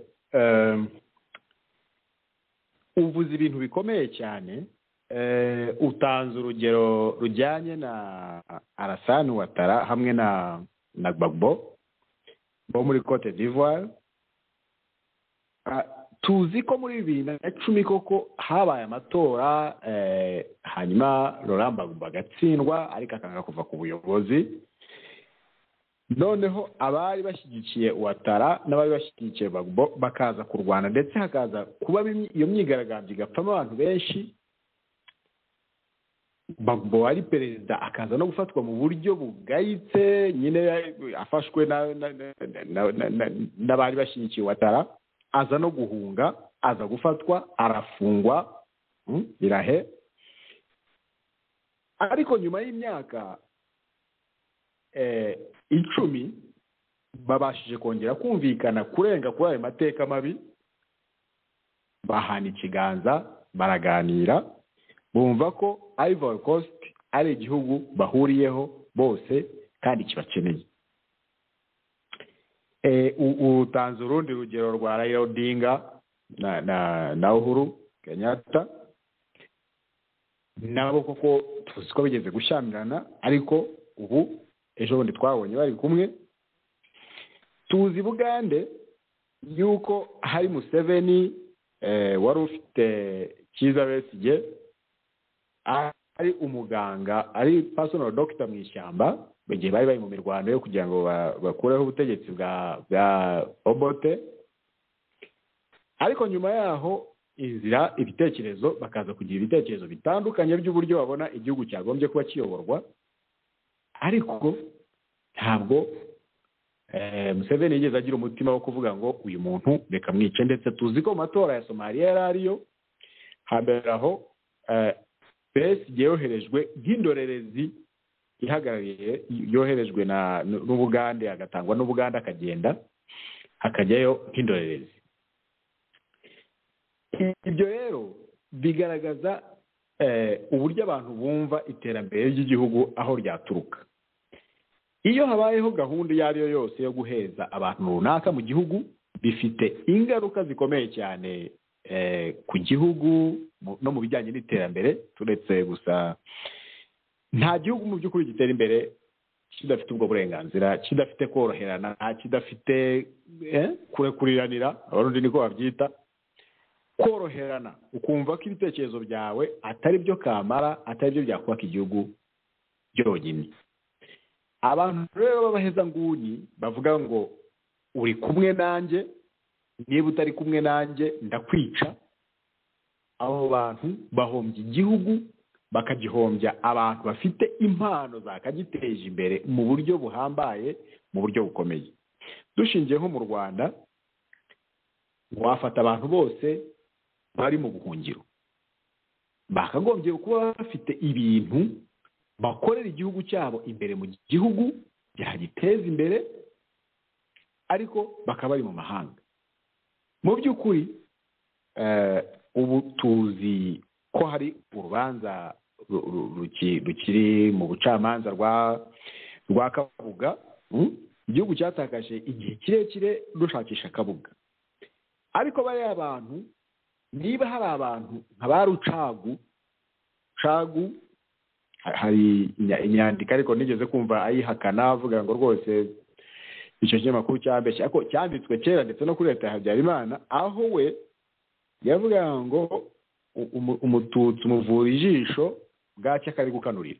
Uvuze ibintu bikomeye cyane. Utanze urugero rujyanye na Alassane Ouattara hamwe na Gbagbo bo muri Cote d'Ivoire. Tuzi ko muri 2010 koko habaye amatora, hanyuma Laurent Gbagbo agatsindwa ariko akanga kuva ku buyobozi. Noneho abari bashyigikiye Ouattara n'abari bashyigikiye Gbagbo bakaza kurwana, ndetse hakaza kuba iyo myigaragambyo igapfamo abantu benshi. Gbagbo wari perezida akaza no gufatwa mu buryo bugayitse, nyine afashwe n'abari bashyigikiye Ouattara, aza no guhunga, aza gufatwa, arafungwa birahe. Ariko nyuma y'imyaka 10 babashije kongera kumvikana kurenga kuri ayo mateka mabi, bahana ikiganza, baraganira, bumva ko Ivory Coast ari igihugu bahuriyeho bose kandi kibakeneye. Utanze urundi rugero rwa Raila Odinga na Uhuru Kenyatta, nabo koko tuzi ko bigeze gushyamirana, ariko ubu ejo bundi twabonye bari kumwe. Tuzi Bugande yuko hari Museveni wari ufite Kizza Besigye, ari umuganga, ari personal doctor mu ishyamba, bagiye bari mu mirwano yo kugira ngo bakureho ubutegetsi bwa Obote. Ariko nyuma yaho inzira ibitekerezo, bakaza kugira ibitekerezo bitandukanye by'uburyo babona igihugu cyagombye kuba kiyoborwa. Ariko ntabwo Museveni yigeze agira umutima wo kuvuga ngo uyu muntu reka mwice, ndetse tuzi ko mu matora ya Somalia yari ariyo hambere aho Besigye yoherejwe nk'indorerezi ihagarariye, yoherejwe n'Ubugande, agatangwa n'Ubugande akagenda akajyayo nk'indorerezi. Ibyo rero bigaragaza uburyo abantu bumva iterambere ry'igihugu aho ryaturuka. Iyo habayeho gahunda iyo ari yo yose yo guheza abantu runaka mu gihugu, bifite ingaruka zikomeye cyane ku gihugu no mu bijyanye n'iterambere. Turetse gusa nta gihugu mu by'ukuri gitera imbere kidafite ubwo burenganzira, kidafite koroherana, kidafite kurekuriranira, abarundi niko babyita, koroherana, ukumva ko ibitekerezo byawe atari byo kamara, atari byo byakubaka igihugu byonyine. Abantu rero b'abahezanguni bavuga ngo uri kumwe nanjye, niba utari kumwe nanjye ndakwica, abo bantu bahombya igihugu, bakagihombya abantu bafite impano zakagiteje imbere mu buryo buhambaye, mu buryo bukomeye. Dushingiye nko mu Rwanda, wafata abantu bose bari mu buhungiro, bakagombye kuba bafite ibintu bakorera igihugu cyabo imbere mu gihugu byagiteza imbere, ariko bakaba bari mu mahanga. Mu by'ukuri ubu tuzi ko hari urubanza rukiri mu bucamanza rwa Kabuga. Igihugu cyatakaje igihe kirekire rushakisha Kabuga, ariko bariya abantu, niba hari abantu nka ba Rucagu, hari inyandiko ariko nigeze kumva ayihakana avuga ngo rwose icyo kinyamakuru cyambeshye, ariko cyanditswe kera ndetse no kuri leta ya Habyarimana, aho we yavuga ngo umututsi umuvura ijisho bwacya kari gukanurira,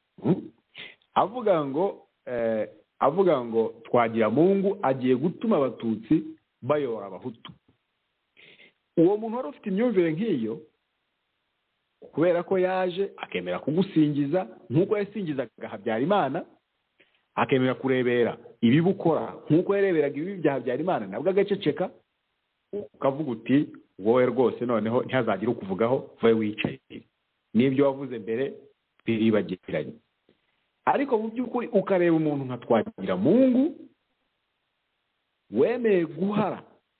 avuga ngo Twagiramungu agiye gutuma abatutsi bayobora abahutu. Uwo muntu wari ufite imyumvire nk'iyo, kubera ko yaje akemera kugusingiza nk'uko yasingizaga Habyarimana, akemera kurebera ibibi ukora nk'uko yareberaga ibibi bya Habyarimana, nabwo agaceceka, ukavuga uti wowe rwose noneho ntihazagire ukuvugaho, wowe wicaye, n'ibyo wavuze mbere biribagiranye. Ariko mu by'ukuri ukareba umuntu nka Twagiramungu wemeye guhara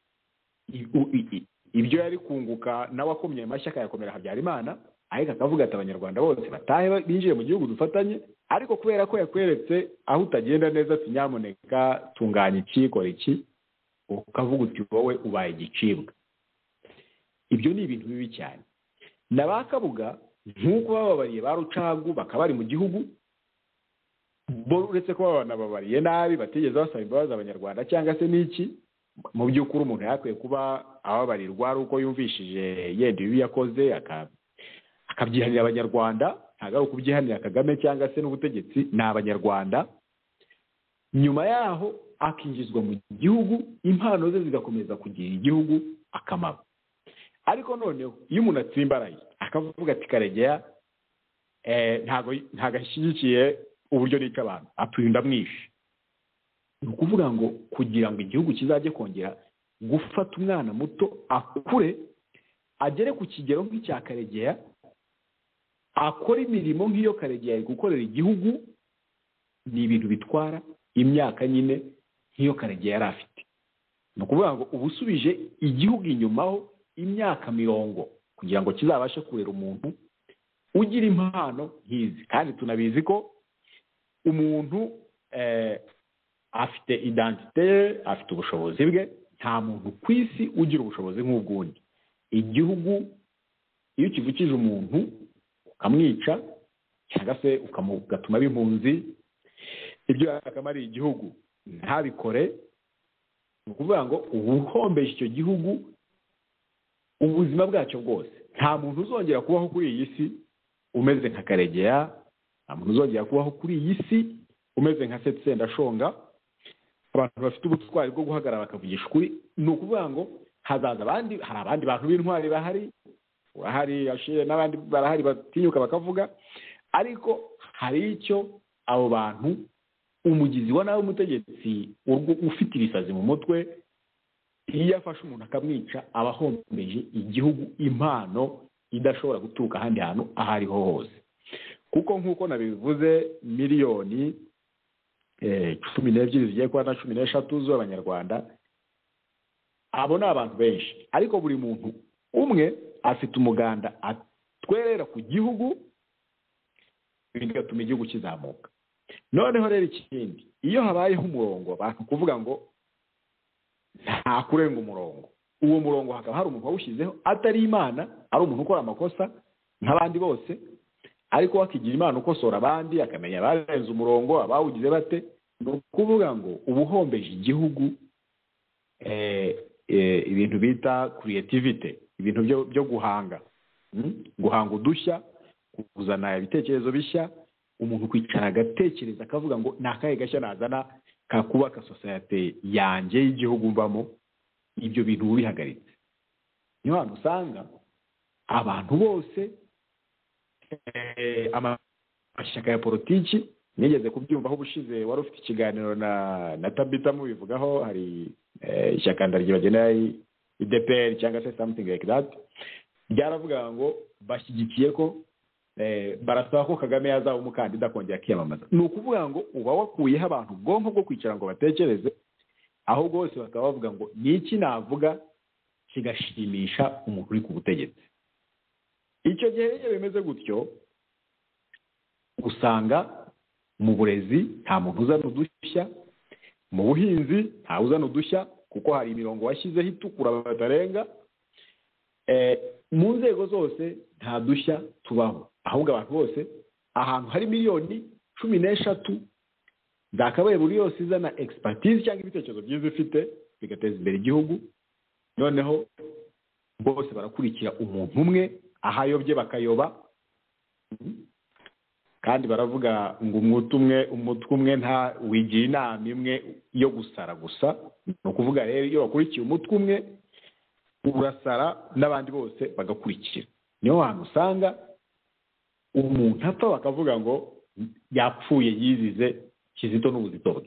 ibyo yari kunguka, nawe akomye amashyi akayakomera Habyarimana, ariko akavuga ati abanyarwanda bose batahe binjiye mu gihugu dufatanye, ariko kubera ko yakweretse aho utagenda neza, ati nyamuneka tunganya iki, kora iki, ukavuga uti wowe ubaye igicibwa. Ibyo ni ibintu bibi cyane. Na ba Kabuga nk'uko bababariye ba Rucagu bakaba bari mu gihugu, bo uretse ko bababariye nabi, batigeze basaba imbabazi abanyarwanda cyangwa se n'iki, mu by'ukuri umuntu yakwiye kuba ababarirwa ari uko yumvishije yenda ibibi yakoze, akabyihanira abanyarwanda, ntabwo ari ukubyihanira Kagame cyangwa se n'ubutegetsi, ni abanyarwanda. Nyuma yaho akinjizwa mu gihugu, impano ze zigakomeza kugira igihugu akamaro. Ariko noneho iyo umuntu atsimbaraye akavuga ati Karegeya ntabwo ashyigikiye uburyo nica abantu, atuye ndamwishe, ni ukuvuga ngo kugira ngo igihugu kizajye kongera gufata umwana muto akure agere ku kigero nk'icya Karegeya, akora imirimo nk'iyo Karegeya ari gukorera igihugu, ni ibintu bitwara imyaka nyine nk'iyo Karegeya yari afite. Ni ukuvuga ngo uba usubije igihugu inyumaho imyaka 40 kugira ngo kizabashe kurera umuntu ugira impano nk'izi. Kandi tunabizi ko umuntu afite identite, afite ubushobozi bwe, nta muntu ku isi ugira ubushobozi nk'ubwundi. Igihugu iyo kivukije umuntu ukamwica cyangwa se ugatuma b'impunzi, ibyo yakamariye igihugu ntabikore, ni ukuvuga ngo ubuhombeje icyo gihugu ubuzima bwacyo bwose. Nta muntu uzongera kubaho kuri iyi si umeze nka Karegeya, nta muntu uzongera kubaho kuri iyi si umeze nka Sendashonga, abantu bafite ubutwari bwo guhagarara bakavugisha ukuri. Ni ukuvuga ngo hazaza abandi, hari abandi bantu b'intwari bahari, n'abandi barahari batinyuka bakavuga, ariko hari icyo abo bantu umugizi wa nawe umutegetsi ufite ibisazi mu mutwe iyo afashe umuntu akamwica aba ahombeje igihugu impano idashobora guturuka ahandi hantu aho ariho hose, kuko nk'uko nabivuze miliyoni 12 zigiye kuba na 13 z'abanyarwanda, abo ni abantu benshi, ariko buri muntu umwe afite umuganda atwerera ku gihugu bigatuma igihugu kizamuka. Noneho rero ikindi, iyo habayeho umurongo abantu kuvuga ngo nta kurenga umurongo, uwo murongo hakaba hari umuntu wawushyizeho atari Imana, ari umuntu ukora amakosa nk'abandi bose, ariko wakigira Imana ukosora abandi akamenya barenze umurongo abawugize bate, ni ukuvuga ngo ubuhombeje igihugu ibintu bita creativity, ibintu byo guhanga udushya, kuzana ibitekerezo bishya, umuntu kwicara agatekereza akavuga ngo ni akahe gashya nazana kakubaka society yanjye y'igihugu mbamo, ibyo bintu ubihagaritse. Niyo hantu usanga abantu bose amashyaka ya politiki, nigeze kubyumvaho ubushize wari ufite ikiganiro na Tabita mubivugaho, hari ishyaka ndaryibagenera IDPR cyangwa se something like that, byaravuga ngo bashyigikiye ko barasaba ko Kagame yazaba umukandida kongera kwiyamamaza. Ni ukuvuga ngo uba wakuyeho abantu ubwonko bwo kwicara ngo batekereze, aho bose bakaba bavuga ngo ni iki navuga kigashimisha umuntu uri ku butegetsi. Icyo gihe iyo bimeze gutyo, usanga mu burezi nta muntu uzana udushya, mu buhinzi nta uzana udushya kuko hari imirongo washyizeho itukura batarenga, mu nzego zose nta dushya tubaho, ahubwo abantu bose ahantu hari miliyoni 13 zakabaye buri yose izana expertise cyangwa ibitekerezo byiza ifite bigateza imbere igihugu, noneho bose barakurikira umuntu umwe, ahayobye bakayoba, kandi baravuga ngo umutwe umwe nta wigira inama imwe yo gusara gusa. Ni ukuvuga rero iyo bakurikiye umutwe umwe urasara n'abandi bose bagakurikira. Niyo hantu usanga umuntu apfa bakavuga ngo yapfuye yizize Kizito n'ubuzito bwe.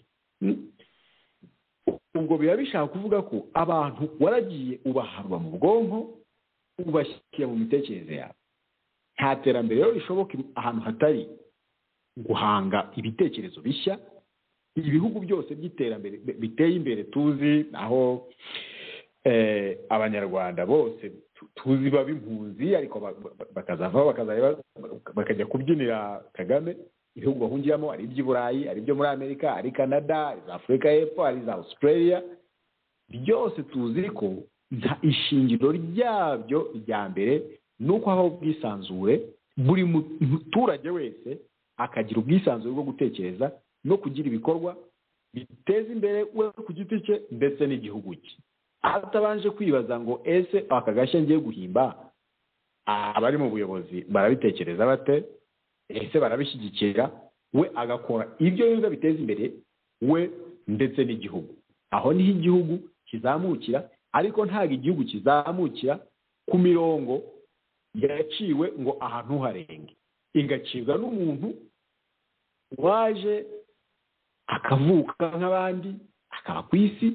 Ubwo biba bishaka kuvuga ko abantu waragiye ubaharwa mu bwonko, ubashyira mu mitekerereze yawe. Nta terambere rero rishoboka ahantu hatari guhanga ibitekerezo bishya. Ibihugu byose by'iterambere biteye imbere tuzi, aho abanyarwanda bose tuzi baba impunzi ariko bakazavaho bakajya kubyinira Kagame. Ibihugu bahungiramo ari iby'i Burayi, ari ibyo muri Amerika, ari Canada, ari Afurika y'Epfo, ari za Australia, byose tuzi ko ishingiro ryabyo rya mbere ni uko habaho ubwisanzure, buri muturage wese akagira ubwisanzure bwo gutekereza no kugira ibikorwa biteza imbere we ku giti cye ndetse n'igihugu cye, atabanje kwibaza ngo ese aka gashya ngiye guhimba abari mu buyobozi barabitekereza bate, ese barabishyigikira, we agakora ibyo yumva biteza imbere we ndetse n'igihugu. Aho niho igihugu kizamukira, ariko ntabwo igihugu kizamukira ku mirongo yaciwe ngo ahantu harenge, igacibwa n'umuntu waje akavuka nk'abandi akaba ku isi,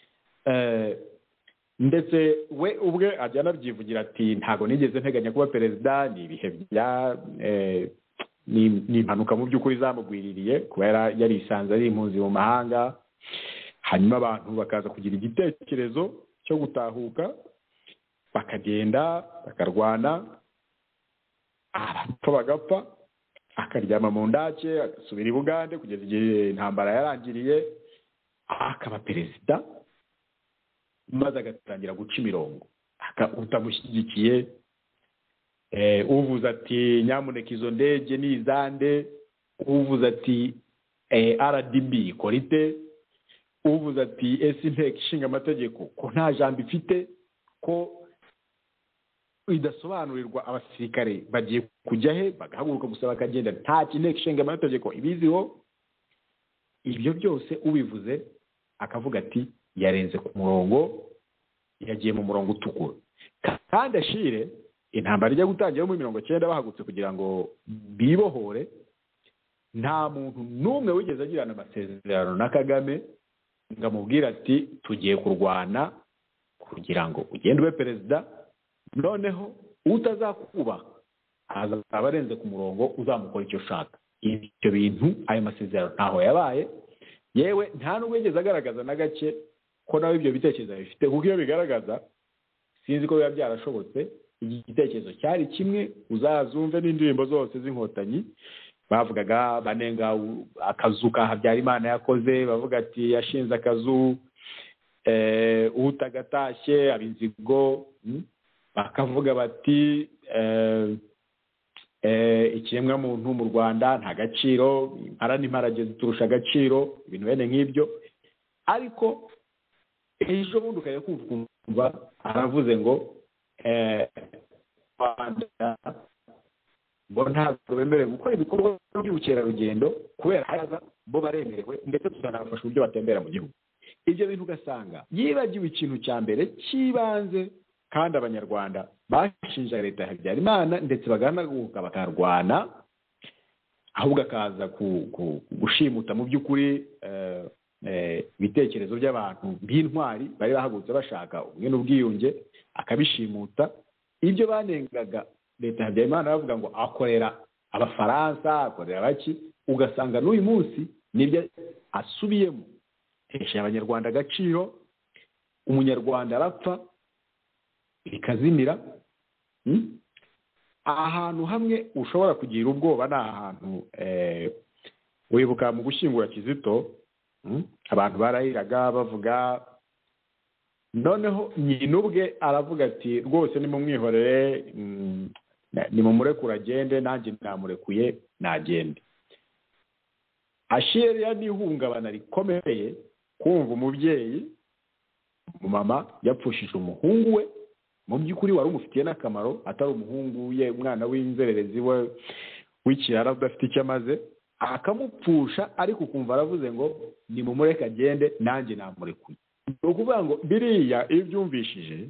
ndetse we ubwe ajya anabyivugira ati ntabwo nigeze nteganya kuba perezida, ni ibihe bya ni impanuka mu by'ukuri zamugwiririye kubera yarisanze ari impunzi mu mahanga, hanyuma abantu bakaza kugira igitekerezo cyo gutahuka, bakagenda bakarwana, abapfa bagapfa, akaryama mu ndake, agasubira i Bugande kugeza igihe intambara yarangiriye, akaba perezida, maze agatangira guca imirongo. Utamushyigikiye uvuze ati nyamuneka izo ndege ni izande, uvuze ati RDB ikora ite, uvuze ati ese inteko ishinga amategeko ko nta jambo ifite, ko idasobanurirwa abasirikare bagiye kujya he, bagahaguruka gusa bakagenda, nta inteko ishinga amategeko ibiziho. Ibyo byose ubivuze akavuga ati yarenze ku murongo, yagiye mu murongo utukura. Kandi ashire intambara ijya gutangira muri 1990 bahagutse kugira ngo bibohore, nta muntu n'umwe wigeze agirana amasezerano na Kagame ngo amubwire ati tugiye kurwana kugira ngo ugende ube perezida, noneho utazakubaha azaba arenze ku murongo uzamukora icyo ushaka. Ibyo bintu, ayo masezerano ntaho yabaye, yewe nta n'ubwo yigeze agaragaza na gake ko nawe ibyo bitekerezo bifite, kuko iyo bigaragaza sinzi ko biba byarashobotse. Igitekerezo cyari kimwe, uzazumve n'indirimbo zose z'inkotanyi bavugaga banenga akazu ka Habyarimana yakoze, bavuga ati yashinze akazu utagatashe abinzigo, bakavuga bati ikiremwa muntu mu Rwanda nta gaciro, impara n'imparage ziturusha agaciro, ibintu bene nk'ibyo. Ariko ejo bundi ukajya kumva aravuze ngo Rwanda bo ntabwo bemerewe gukora ibikorwa by'ubukerarugendo kubera haza bo baremerewe, ndetse tuzanabafasha uburyo batembera mu gihugu. Ibyo bintu ugasanga yibagiwe ikintu cya mbere cy'ibanze, kandi abanyarwanda bashinja leta ya Habyarimana ndetse baganaguka bakarwana, ahubwo akaza gushimuta mu by'ukuri ibitekerezo by'abantu b'intwari bari bahagurutse bashaka ubumwe n'ubwiyunge, akabishimuta. Ibyo banengaga leta ya Habyarimana bavuga ngo akorera Abafaransa, akorera baki, ugasanga n'uyu munsi nibyo asubiyemo. Hesha abanyarwanda agaciro, umunyarwanda arapfa bikazimira. Ahantu hamwe ushobora kugira ubwoba ni ahantu wibuka mu gushyingura Kizito, abantu barahiraga bavuga, noneho nyina ubwe aravuga ati rwose nimumwihorere, nimumurekure agende, nanjye namurekuye nagende. Ashiriya n'ihungabana rikomeye kumva umubyeyi, umumama yapfushije umuhungu we, mu by'ukuri wari umufitiye n'akamaro, atari umuhungu ye, umwana w'inzererezi we w'ikirara udafite icyo amaze, akamupfusha, ariko ukumva aravuze ngo nimumureke agende nanjye namurekuye. Ni ukuvuga ngo biriya iyo ubyumvishije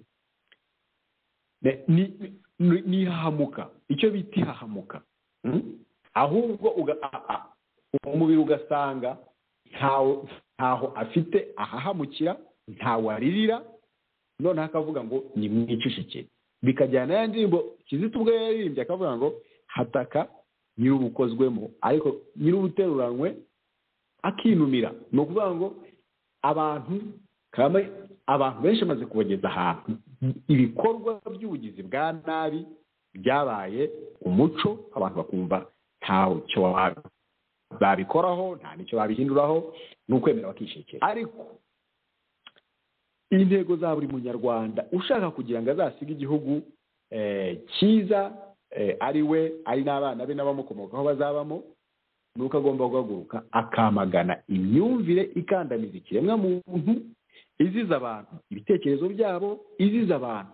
ni ihahamuka, icyo bita ihahamuka. Ahubwo umubiri ugasanga ntaho afite ahahamukira, ntawe aririra, noneho akavuga ngo nimwicishike. Bikajyana ya ndirimbo Kizito ubwo yaririmbye akavuga ngo hataka nyir'ubukozwemo, ariko nyir'ubuteruranwe akinumira. Ni ukuvuga ngo abantu benshi bamaze kubageza ahantu ibikorwa by'ubugizi bwa nabi byabaye umuco, abantu bakumva ntacyo babikoraho, nta n'icyo babihinduraho, ni ukwemera bakishekera. Ariko intego za buri munyarwanda ushaka kugira ngo azasige igihugu cyiza, ari we, ari n'abana be n'abamukomokaho bazabamo, ni uko agomba guhaguruka akamagana imyumvire ikandamiza ikiremwa muntu, iziza abantu ibitekerezo byabo, iziza abantu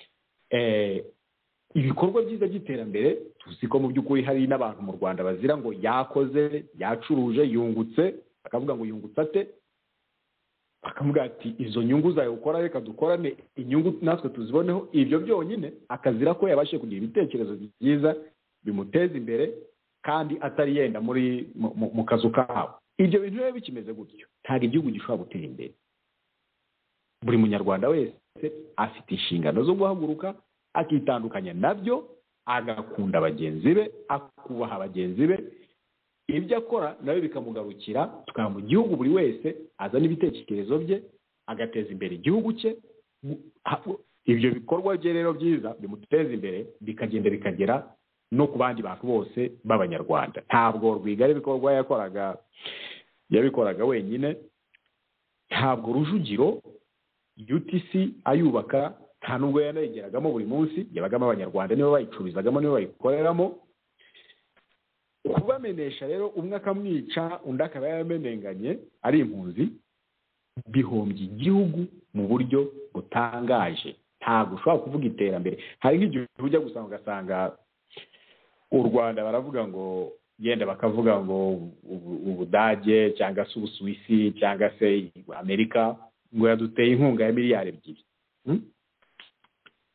ibikorwa byiza by'iterambere. Tuzi ko mu by'ukuri hari n'abantu mu Rwanda bazira ngo yakoze, yacuruje, yungutse, bakavuga ngo yungutse ate, bakavuga ati izo nyungu zawe ukora reka dukorane inyungu natwe tuziboneho. Ibyo byonyine akazira ko yabashije kugira ibitekerezo byiza bimuteza imbere, kandi atari yenda mu kazu kabo. Ibyo bintu rero bikimeze gutyo, ntabwo igihugu gishobora gutera imbere. Buri munyarwanda wese afite inshingano zo guhaguruka akitandukanya nabyo, agakunda bagenzi be, akubaha bagenzi be, ibyo akora nawe bikamugarukira, tukaba mu gihugu buri wese azana ibitekerezo bye, agateza imbere igihugu cye. Ibyo bikorwa bye rero byiza bimuteza imbere, bikagenda bikagera no ku bandi bantu bose b'abanyarwanda. Ntabwo Rwigara ibikorwa yabikoraga wenyine, ntabwo Rujugiro UTC ayubaka nta nubwo yanayigeragamo buri munsi, yabagamo abanyarwanda nibo bayicururizagamo, nibo bayikoreramo. Kubamenesha rero umwe akamwica undi akaba yamenenganye ari impunzi, bihombye igihugu mu buryo butangaje. Ntabwo ushobora kuvuga iterambere. Hari nk'igihe ujya gusanga ugasanga u Rwanda baravuga ngo yenda bakavuga ngo Ubudage cyangwa se Ubusuwisi cyangwa se Amerika ngo yaduteye inkunga ya miliyari 2.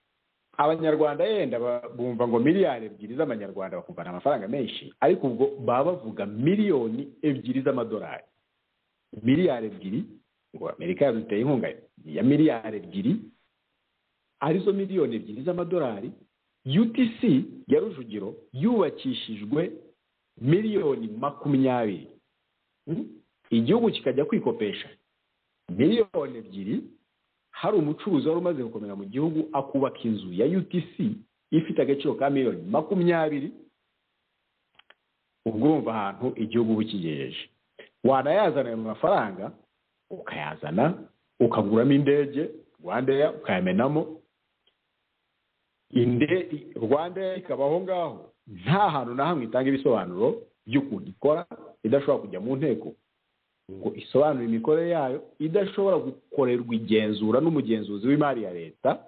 abanyarwanda yenda bumva ngo miliyari ebyiri z'amanyarwanda bakumva ni amafaranga menshi, ariko ubwo baba bavuga miliyoni ebyiri z'amadolari. Miliyari ebyiri, ngo Amerika yaduteye inkunga ya miliyari ebyiri, arizo miliyoni ebyiri z'amadolari. UTC ya Rujugiro yubakishijwe miliyoni 20. Igihugu kikajya kwikopesha miliyoni ebyiri. Hari umucuruzi wari umaze gukomera mu gihugu akubaka inzu ya UTC ifite agaciro ka miliyoni 20. Ubwo urumva ahantu igihugu bukigejeje. Wanayazana ayo mafaranga ukayazana ukaguramo indege Rwanda ukayamenamo, Rwanda ikabaho ngaho nta hantu na hamwe itanga ibisobanuro by'ukuntu ikora, idashobora kujya mu nteko ngo isobanure imikorere yayo, idashobora gukorerwa igenzura n'umugenzuzi w'imari ya leta.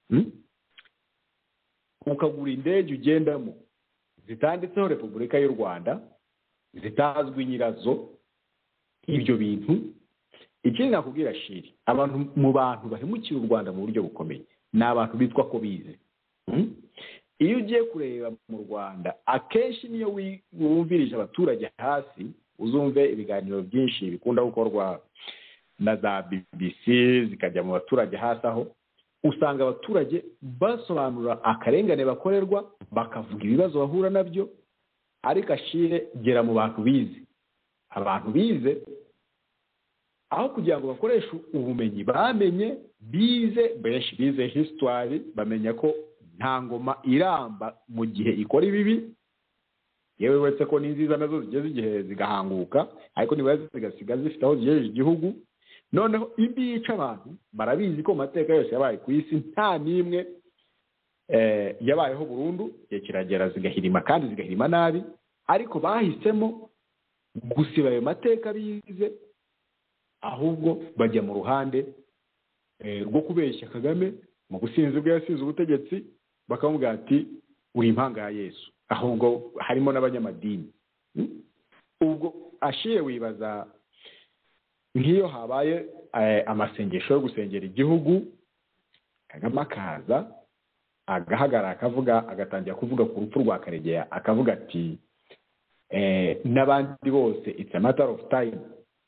Ukagura indege ugendamo zitanditseho Repubulika y'u Rwanda, zitazwi nyirazo. Ibyo bintu ikindi nakubwira Shiri, abantu mu bantu bahemukira u Rwanda mu buryo bukomeye ni abantu bitwa ko bize. Iyo ugiye kureba mu Rwanda akenshi niyo wumvirije abaturage hasi, uzumve ibiganiro byinshi bikunda gukorwa na za BBC zikajya mu baturage hasi, aho usanga abaturage basobanura akarengane bakorerwa, bakavuga ibibazo bahura nabyo. Ariko Ashire, gera mu bantu bize. Abantu bize aho kugira ngo bakoreshe ubumenyi bamenye, benshi bize history, bamenya ko nta ngoma iramba mu gihe ikora ibibi, yewe wese ko n'inziza nazo zigeze igihe zigahanguka, ariko niba zigasiga zifite aho zigejeje igihugu. Noneho imbi yica abantu barabizi ko mateka yose yabaye ku isi nta nimwe yabayeho burundu, kiragera zigahirima kandi zigahirima nabi, ariko bahisemo gusiba ayo mateka bize, ahubwo bajya mu ruhande rwo kubeshya Kagame mu gusinzi bwe yasize ubutegetsi, bakamubwira ati uri impanga ya Yesu, ahubwo harimo n'abanyamadini. Ubwo Ashire wibaza nk'iyo habaye amasengesho yo gusengera igihugu, Kagame akaza agahagarara akavuga, agatangira kuvuga ku rupfu rwa Karegeya, akavuga ati n'abandi bose it's a matter of time.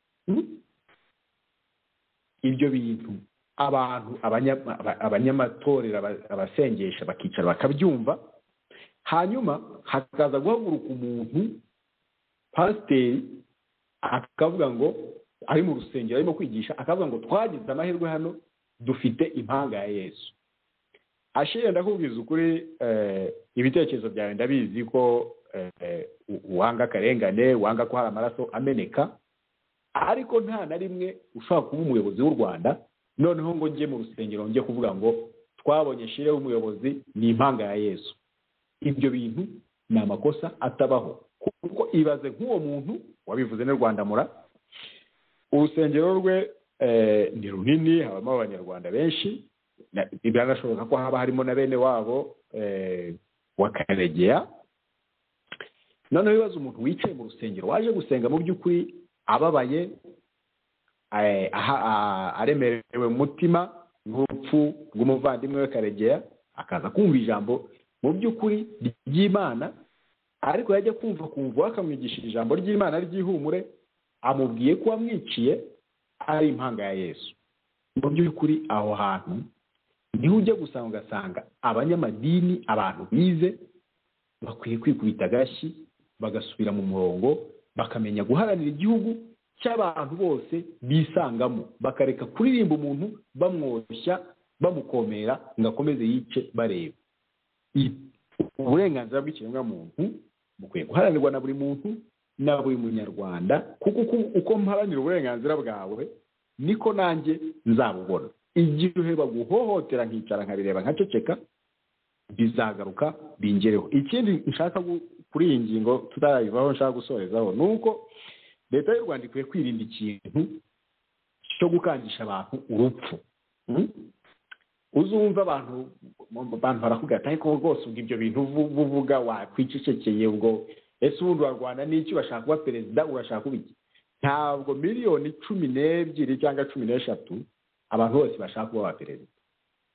Ibyo bintu abantu abanyamatorero abasengesha bakicara bakabyumva, hanyuma hakaza guhaguruka umuntu pasiteri akavuga ngo ari mu rusengero arimo kwigisha, akavuga ngo twagize amahirwe hano dufite impanga ya Yesu. Ashire, ndakubwiza ukuri, ibitekerezo byawe ndabizi ko wanga akarengane, wanga ko hari amaraso ameneka, ariko nta na rimwe ushobora kuba umuyobozi w'u Rwanda noneho ngo njye mu rusengero njye kuvuga ngo twabonye Shire w'umuyobozi ni impanga ya Yesu. Ibyo bintu ni amakosa atabaho, kuko ibaze nk'uwo muntu wabivuze n'u Rwanda mura, urusengero rwe ni runini, habamo abanyarwanda benshi, biranashoboka ko haba harimo na bene wabo wa Karegeya. Noneho ibibazo umuntu wicaye mu rusengero waje gusenga mu by'ukuri ababaye, aremerewe mu mutima n'urupfu rw'umuvandimwe we Karegeya, akaza kumva ijambo mu by'ukuri ry'Imana, ariko yajya kumva akamwigisha ijambo ry'Imana ry'ihumure, amubwiye ko amwiciye ari impanga ya Yesu. Mu by'ukuri aho hantu niho ujya gusanga, ugasanga abanyamadini, abantu bize, bakwiye kwikubita agashyi bagasubira mu murongo, bakamenya guharanira igihugu cy'abantu bose bisangamo, bakareka kuririmba umuntu bamwoshya bamukomera ngo akomeze yice bareba. Uburenganzira bw'ikiremwamuntu bukwiye guharanirwa na buri muntu na buri munyarwanda, kuko uko mparanira uburenganzira bwawe niko nanjye nzabubona. Igihe baguhohotera nkicara nkabireba nkaceceka, bizagaruka bingereho. Ikindi nshaka kuri iyi ngingo tutarayivaho nshaka gusorezaho, nuko leta y'u Rwanda ikwiye kwirinda ikintu cyo gukangisha abantu urupfu. Uzumva abantu barakubwira ati ariko rwose ubwo ibyo bintu buvuga wakwicecekeye, ubwo ese ubundi warwana n'iki, urashaka kuba perezida, urashaka kuba iki? Ntabwo miliyoni 12 cyangwa 13 abantu bose bashaka kuba perezida.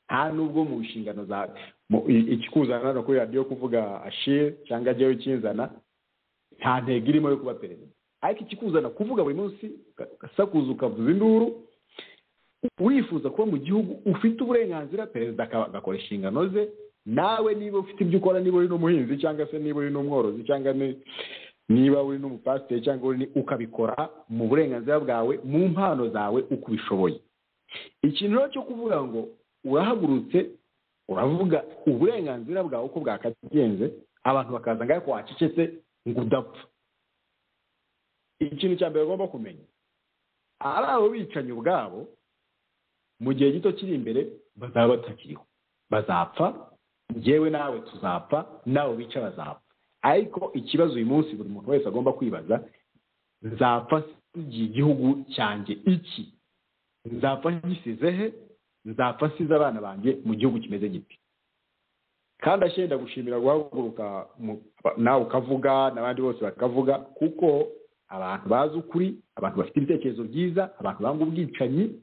nta nubwo mu nshingano za ikikuzana no kuri radiyo kuvuga ashire cyangwa ajyayo kinzana nta ntego irimo yo kuba perezida, ariko ikikuzana kuvuga buri munsi ugasakuza ukavuza induru wifuza kuba mu gihugu ufite uburenganzira, perezida agakora inshingano ze. nawe niba ufite ibyo ukora, niba uri n'umuhinzi cyangwa se niba uri n'umworozi cyangwa niba uri n'umupasiteri cyangwa ukabikora mu burenganzira bwawe, mu mpano zawe uko ubishoboye. ikintu rero cyo kuvuga ngo urahagurutse uravuga uburenganzira bwawe uko bwakagenze, abantu bakaza ngaho ko wacecetse ngo udapfa. ikintu cya mbere ugomba kumenya, ari abo bicanyi ubwabo mu gihe gito kiri imbere bazaba batakiriho, bazapfa, njyewe nawe tuzapfa, nawe bica bazapfa. ariko ikibazo uyu munsi buri muntu wese agomba kwibaza, nzapfa igihe igihugu cyanjye iki? nzapfa ngisize he? nzapfa nsize abana banjye mu gihugu kimeze giti? kandi ashenda gushimira guhaguruka nawe ukavuga n'abandi bose bakavuga, kuko abantu bazi ukuri, abantu bafite ibitekerezo byiza, abantu banga ubwicanyi,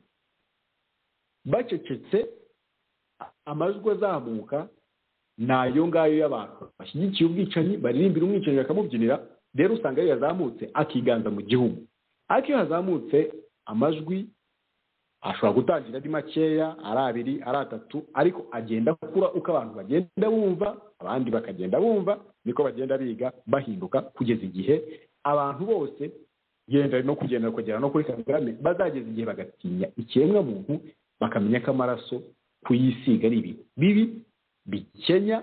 bacecetse amajwi azamuka nayo ngayo y'abantu bashyigikiye ubwicanyi, baririmbira umwicanyi bakamubyinira. rero usanga iyo yazamutse akiganza mu gihugu, ariko iyo hazamutse amajwi ashobora gutangira ari makeya, ari abiri, ari atatu, ariko agenda akura uko abantu bagenda bumva, abandi bakagenda bumva, niko bagenda biga bahinduka, kugeza igihe abantu bose genda no kugera no kuri Kagame bazageza igihe bagatinya ikiremwa muntu, bakamenya ko amaraso kuyisiga ari ibintu bibi bikenya,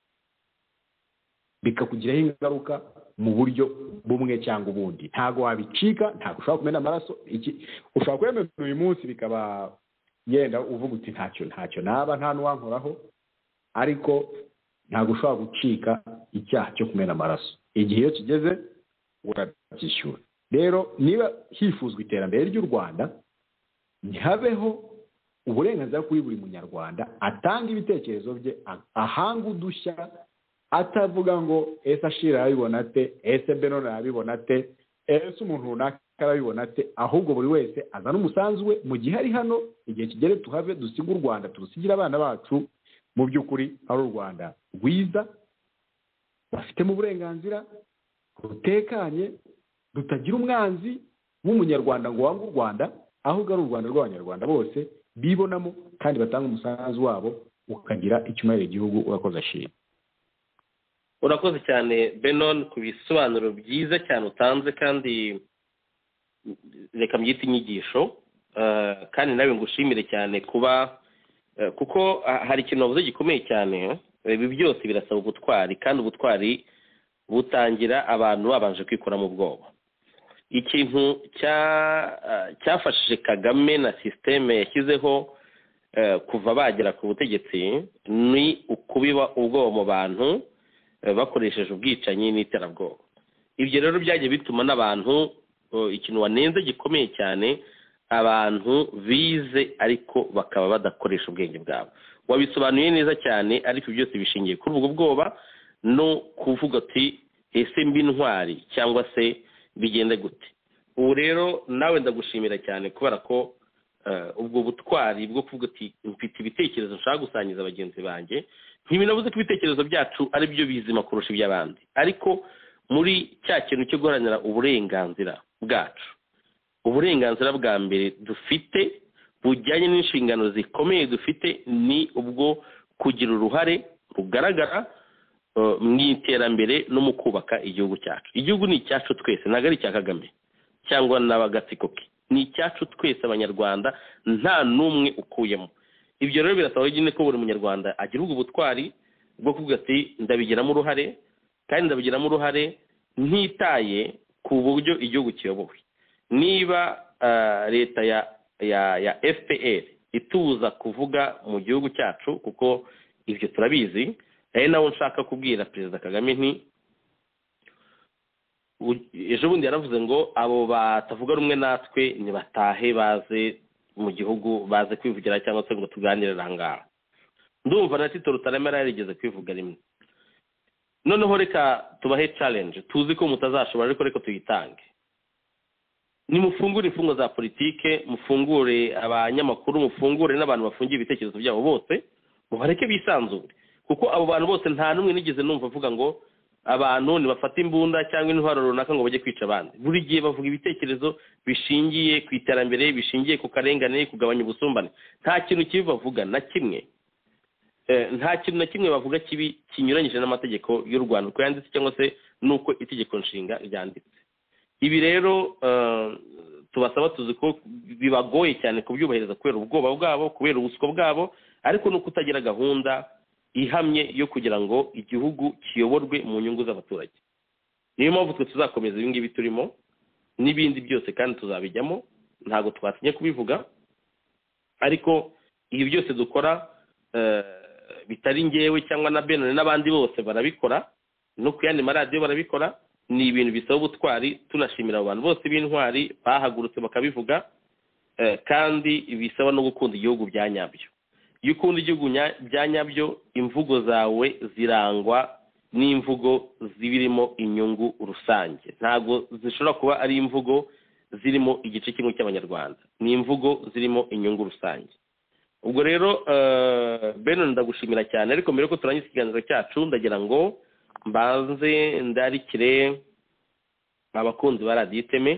bikakugiraho ingaruka mu buryo bumwe cyangwa ubundi. ntago wabicika, ntago ushobora kumena amaraso. ushobora kwemera uyu munsi bikaba yenda uvuga uti ntacyo naba, nta n'uwankoraho, ariko ntago ushobora gucika icyaha cyo kumena amaraso. igihe iyo kigeze urabyishyura. rero niba hifuzwa iterambere ry'u Rwanda, ntihabeho uburenganzira kuri buri munyarwanda atanga ibitekerezo bye, ahanga udushya, atavuga ngo ese ashira arabibona ate, ese Benon arabibona ate, ese umuntu runaka arabibona ate, ahubwo buri wese azana umusanzu we. mu gihe ari hano, igihe kigere tuhave dusiga u Rwanda, turusigira abana bacu mu by'ukuri ari u Rwanda rwiza, bafitemo uburenganzira, rutekanye, rutagira umwanzi w'umunyarwanda ngo wange u Rwanda, ahubwo ari u Rwanda rw'abanyarwanda bose bibonamo kandi batanga umusanzu wabo, ukagira icyo umarira igihugu. urakoze ashira. urakoze cyane Benon ku bisobanuro byiza cyane utanze, kandi reka mbyite inyigisho, kandi nawe ngushimire cyane kuba, kuko hari ikintu wavuze gikomeye cyane. ibi byose birasaba ubutwari, kandi ubutwari butangira abantu babanje kwikura mu bwoba. ikintu cyafashije Kagame na sisiteme yashyizeho kuva bagera ku butegetsi ni ukubiba ubwoba mu bantu bakoresheje ubwicanyi n'iterabwoba. ibyo rero byagiye bituma n'abantu, ikintu wanenze gikomeye cyane, abantu bize ariko bakaba badakoresha ubwenge bwabo. wabisobanuye neza cyane, ariko byose bishingiye kuri ubwo bwoba no kuvuga ati ese mbi intwari cyangwa se bigende gute. ubu rero nawe ndagushimira cyane kubera ko ubwo butwari bwo kuvuga ati mfite ibitekerezo nshaka gusangiza bagenzi banjye, ntibinabuze ko ibitekerezo byacu ari byo bizima kurusha iby'abandi, ariko muri cya kintu cyo guharanira uburenganzira bwacu, uburenganzira bwa mbere dufite bujyanye n'inshingano zikomeye dufite ni ubwo kugira uruhare rugaragara mu iterambere no mu kubaka igihugu cyacu. igihugu ni icyacu twese, ntabwo ari icya Kagame cyangwa n'abagatsiko ke, ni icyacu twese abanyarwanda, nta n'umwe ukuyemo. ibyo rero birasaba nyine ko buri munyarwanda agira ubwo butwari bwo kuvuga ati ndabigiramo uruhare, kandi ndabigiramo uruhare ntitaye ku buryo igihugu kiyobowe. niba leta ya FPR itubuza kuvuga mu gihugu cyacu, kuko ibyo turabizi, ari nawe nshaka kubwira Perezida Kagame nti ejo bundi yaravuze ngo abo batavuga rumwe natwe ntibatahe baze mu gihugu, baze kwivugira cyangwa se ngo tuganire aha ngaha. ndumva na Tito Rutaremara yarigeze kwivuga rimwe. noneho reka tubahe challenge, tuzi ko mutazashobora, ariko reka tuyitange. nimufungure imfungo za politike, mufungure abanyamakuru, mufungure n'abantu bafungiye ibitekerezo byabo bose, mubareke bisanzure, kuko abo bantu bose nta n'umwe nigeze numva avuga ngo abantu nibafata imbunda cyangwa intwaro runaka ngo bajye kwica abandi. Buri gihe bavuga ibitekerezo bishingiye ku iterambere, bishingiye ku karengane, kugabanya ubusumbane. Nta kintu kibi bavuga na kimwe, nta kintu na kimwe bavuga kibi kinyuranyije n'amategeko y'u Rwanda uko yanditse cyangwa se nuko itegeko nshinga ryanditse. Ibi rero tubasaba tuzi ko bibagoye cyane kubyubahiriza kubera ubwoba bwabo, kubera ubuswa bwabo, ariko no kutagira gahunda ihamye yo kugira ngo igihugu kiyoborwe mu nyungu z'abaturage. Niyo mpamvu twe tuzakomeza ibi ngibi turimo n'ibindi byose kandi tuzabijyamo, ntabwo twatinye kubivuga, ariko ibi byose dukora bitari ngewe cyangwa na Benone n'abandi bose barabikora, no ku yandi maradiyo barabikora. Ni ibintu bisaba ubutwari, tunashimira abo bantu bose b'intwari bahagurutse bakabivuga, kandi bisaba no gukunda igihugu bya nyabyo. Iyo ukunda igihugu bya nyabyo, imvugo zawe zirangwa n'imvugo zibirimo inyungu rusange, ntabwo zishobora kuba ari imvugo zirimo igice kimwe cy'abanyarwanda, ni imvugo zirimo inyungu rusange. Ubwo rero Benone ndagushimira cyane, ariko mbere ko turangiza ikiganiro cyacu ndagira ngo mbanze ndarikire abakunzi ba radiyo Iteme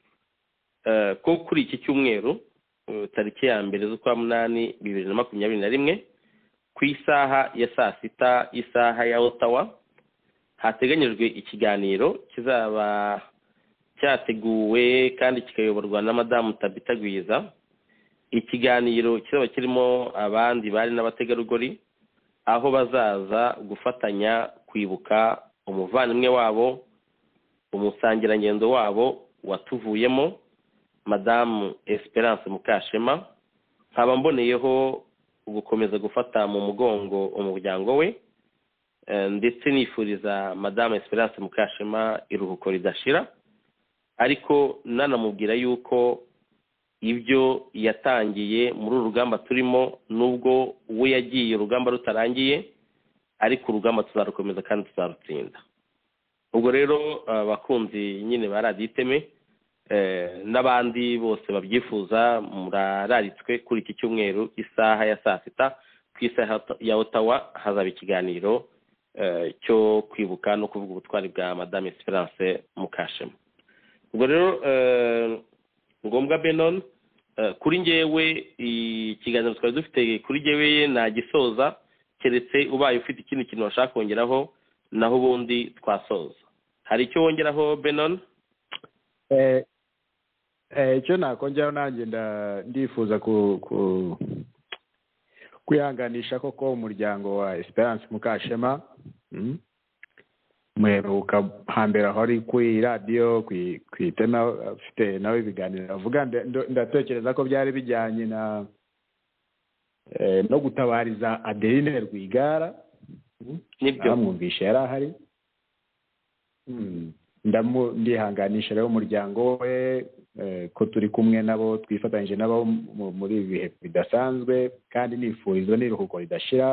ko kuri iki cyumweru tariki ya mbere z'ukwa munani 2021 ku isaha ya saa sita isaha ya Ottawa hateganyijwe ikiganiro kizaba cyateguwe kandi kikayoborwa na Madamu Tabita Gwiza. Ikiganiro kizaba kirimo abandi bari n'abategarugori, aho bazaza gufatanya kwibuka umuvandimwe wabo, umusangirangendo wabo watuvuyemo, Madamu Esperance Mukashema. Nkaba mboneyeho gukomeza gufata mu mugongo umuryango we, ndetse nifuriza Madamu Esperance Mukashema iruhuko ridashira, ariko nanamubwira yuko ibyo yatangiye muri urugamba turimo, nubwo we yagiye urugamba rutarangiye, ariko urugamba tuzarukomeza kandi tuzarutsinda. Ubwo rero abakunzi nyine ba radiyo Iteme n'abandi bose babyifuza murararitswe kuri iki cyumweru isaha ya saa sita ku isaha ya Ottawa hazaba ikiganiro cyo kwibuka no kuvuga ubutwari bwa Madame Esperance Mukashema. Ubwo rero ngombwa Benone, kuri ngewe ikiganiro twari dufite kuri ngewe nagisoza, keretse ubaye ufite ikindi kintu washaka kongeraho, naho ubundi twasoza. Hari icyo wongeraho Benone? Icyo nakongeraho nanjye ndifuza kwihanganisha koko umuryango wa Esperance Mukashema. Muheruka hambere aho ari kuri radiyo ku Iteme afite nawe ibiganiro avuga, ndatekereza ko byari bijyanye no gutabariza Adeline Rwigara. Nibyo mwumvishe yari ahari. Ndihanganisha rero umuryango we, ko turi kumwe nabo, twifatanyije nabo muri ibi bihe bidasanzwe, kandi nifuriza n'iruhuko ridashira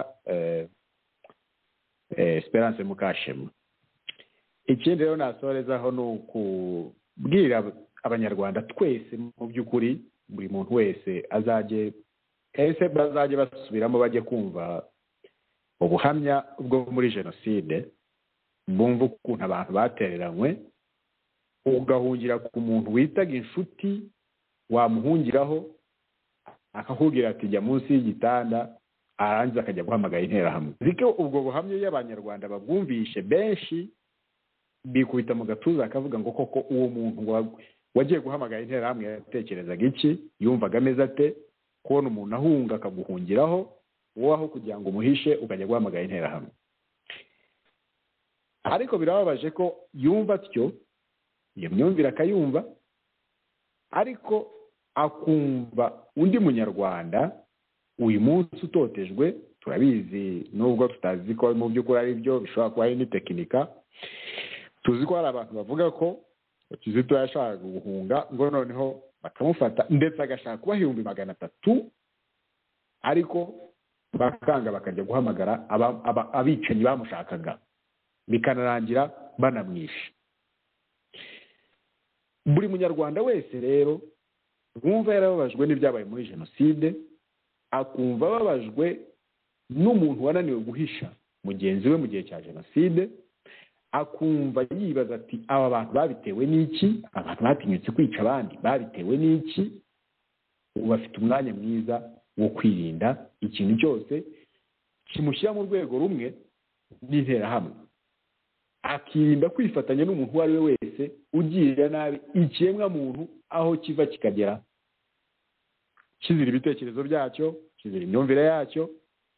Esperance Mukashema. Ikindi rero nasorezaho ni ukubwira abanyarwanda twese, mu by'ukuri buri muntu wese bazajye basubiramo bajye kumva ubuhamya bwo muri jenoside, bumva ukuntu abantu batereranywe, ugahungira ku muntu witaga inshuti, wamuhungiraho akakubwira ati jya munsi y'igitanda, arangiza akajya guhamagara interahamwe. Bityo ubwo buhamya iyo abanyarwanda babwumvishe, benshi bikubita mu gatuza akavuga ngo koko uwo muntu wagiye guhamagara interahamwe yatekerezaga iki, yumvaga ameze ate, kubona umuntu ahunga akaguhungiraho wowe, aho kugira ngo umuhishe ukajya guhamagara interahamwe. Ariko birababaje ko yumva atyo, iyo myumvire akayumva, ariko akumva undi munyarwanda uyu munsi utotejwe. Turabizi nubwo tutazi ko mu by'ukuri ari byo, bishobora kuba ari n'itekinika. Tuzi ko hari abantu bavuga ko Kizito yashakaga guhunga, ngo noneho bakamufata ndetse agashaka kuba 300,000, ariko bakanga bakajya guhamagara abicanyi bamushakaga, bikanarangira banamwishe. buri munyarwanda wese rero wumva yarababajwe n'ibyabaye muri jenoside, akumva ababajwe n'umuntu wananiwe guhisha mugenzi we mu gihe cya jenoside, akumva yibaza ati aba bantu babitewe n'iki, abantu batinyutse kwica abandi babitewe n'iki, ubu bafite umwanya mwiza wo kwirinda ikintu cyose kimushyira mu rwego rumwe n'interahamwe, akirinda kwifatanya n'umuntu uwo ari we wese ugirira nabi ikiremwa muntu aho kiva kikagera, kizira ibitekerezo byacyo, kizira imyumvire yacyo,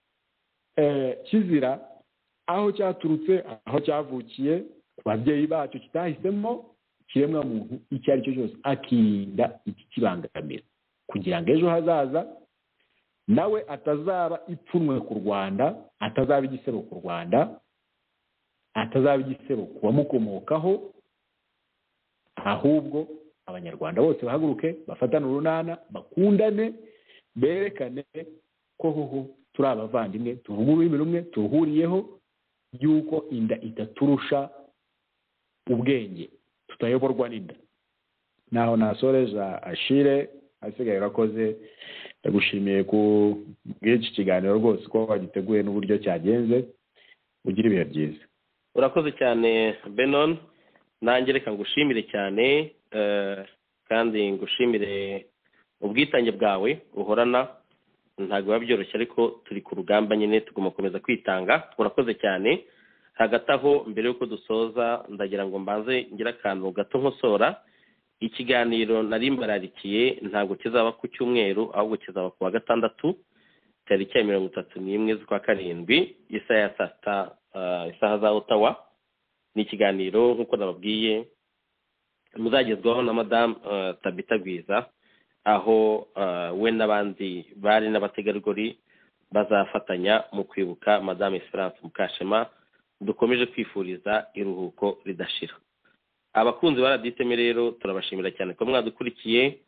kizira aho cyaturutse, aho cyavukiye, ku babyeyi bacyo kitahisemo, ikiremwa muntu icyo ari cyo cyose akirinda ikikibangamira, kugira ngo ejo hazaza nawe atazaba ipfunwe ku Rwanda, atazaba igisebo ku Rwanda, atazaba igisebo ku bamukomokaho, ahubwo abanyarwanda bose bahaguruke, bafatane urunana, bakundane, berekane ko hoho turi abavandimwe, tuvuga ururimi rumwe, turuhuriyeho, yuko inda itaturusha ubwenge, tutayoborwa n'inda. Naho nasoreja Ashire, asigaye urakoze, ndagushimiye ku bw'iki kiganiro rwose ko wagiteguye n'uburyo cyagenze, ugira ibihe byiza. Urakoze cyane Benon, nanjye reka ngushimire cyane kandi ngushimire ubwitange bwawe uhorana, ntabwo biba byoroshye ariko turi ku rugamba nyine, tugomba gukomeza kwitanga. Urakoze cyane. Hagati aho mbere y'uko dusoza ndagira ngo mbanze ngira akantu gato nkosora. Ikiganiro nari mbararikiye ntabwo kizaba ku cyumweru, ahubwo kizaba ku wa gatandatu tariki ya 31 z'ukwa karindwi, isaha ya saa sita, isaha za Ottawa. Ni ikiganiro nk'uko nababwiye muzagezwaho na Madame Tabita Gwiza, aho we n'abandi bari n'abategarugori bazafatanya mu kwibuka Madame Esperance Mukashema, dukomeje kwifuriza iruhuko ridashira. Abakunzi ba Radio Iteme rero turabashimira cyane ko mwadukurikiye,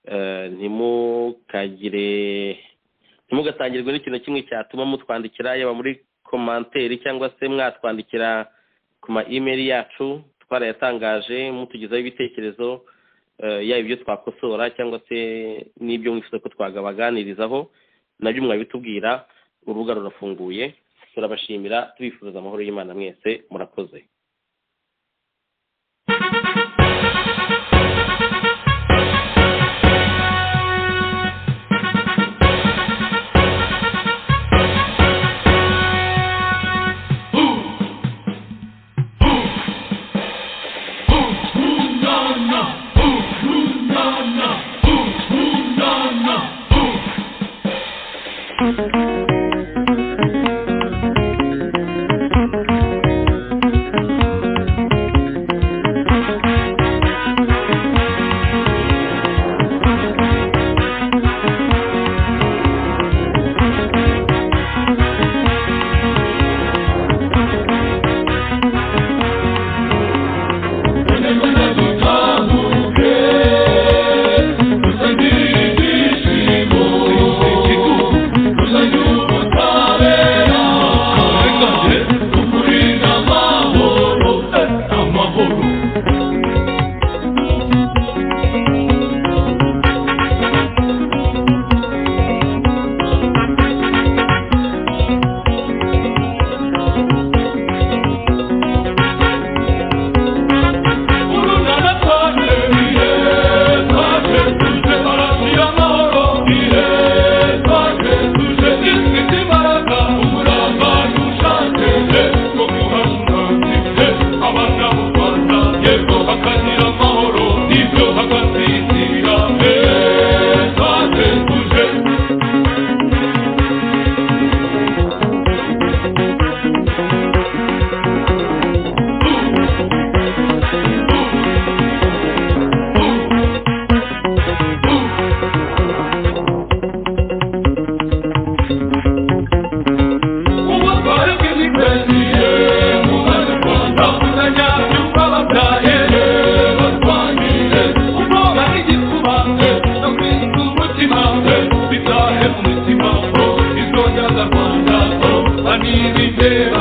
ntimugatangirwe n'ikintu kimwe cyatuma mutwandikira, yaba muri commentaire cyangwa se mwatwandikira ku ma email yacu, twarayatangaje mutugezaho ibitekerezo, yaba ibyo twakosora cyangwa se n'ibyo mwifuza ko twagabaganirizaho, nabyo mwabitubwira. Urubuga rurafunguye. Turabashimira, tubifuza amahoro y'Imana mwese. Murakoze. Rwanda, oh, I need it.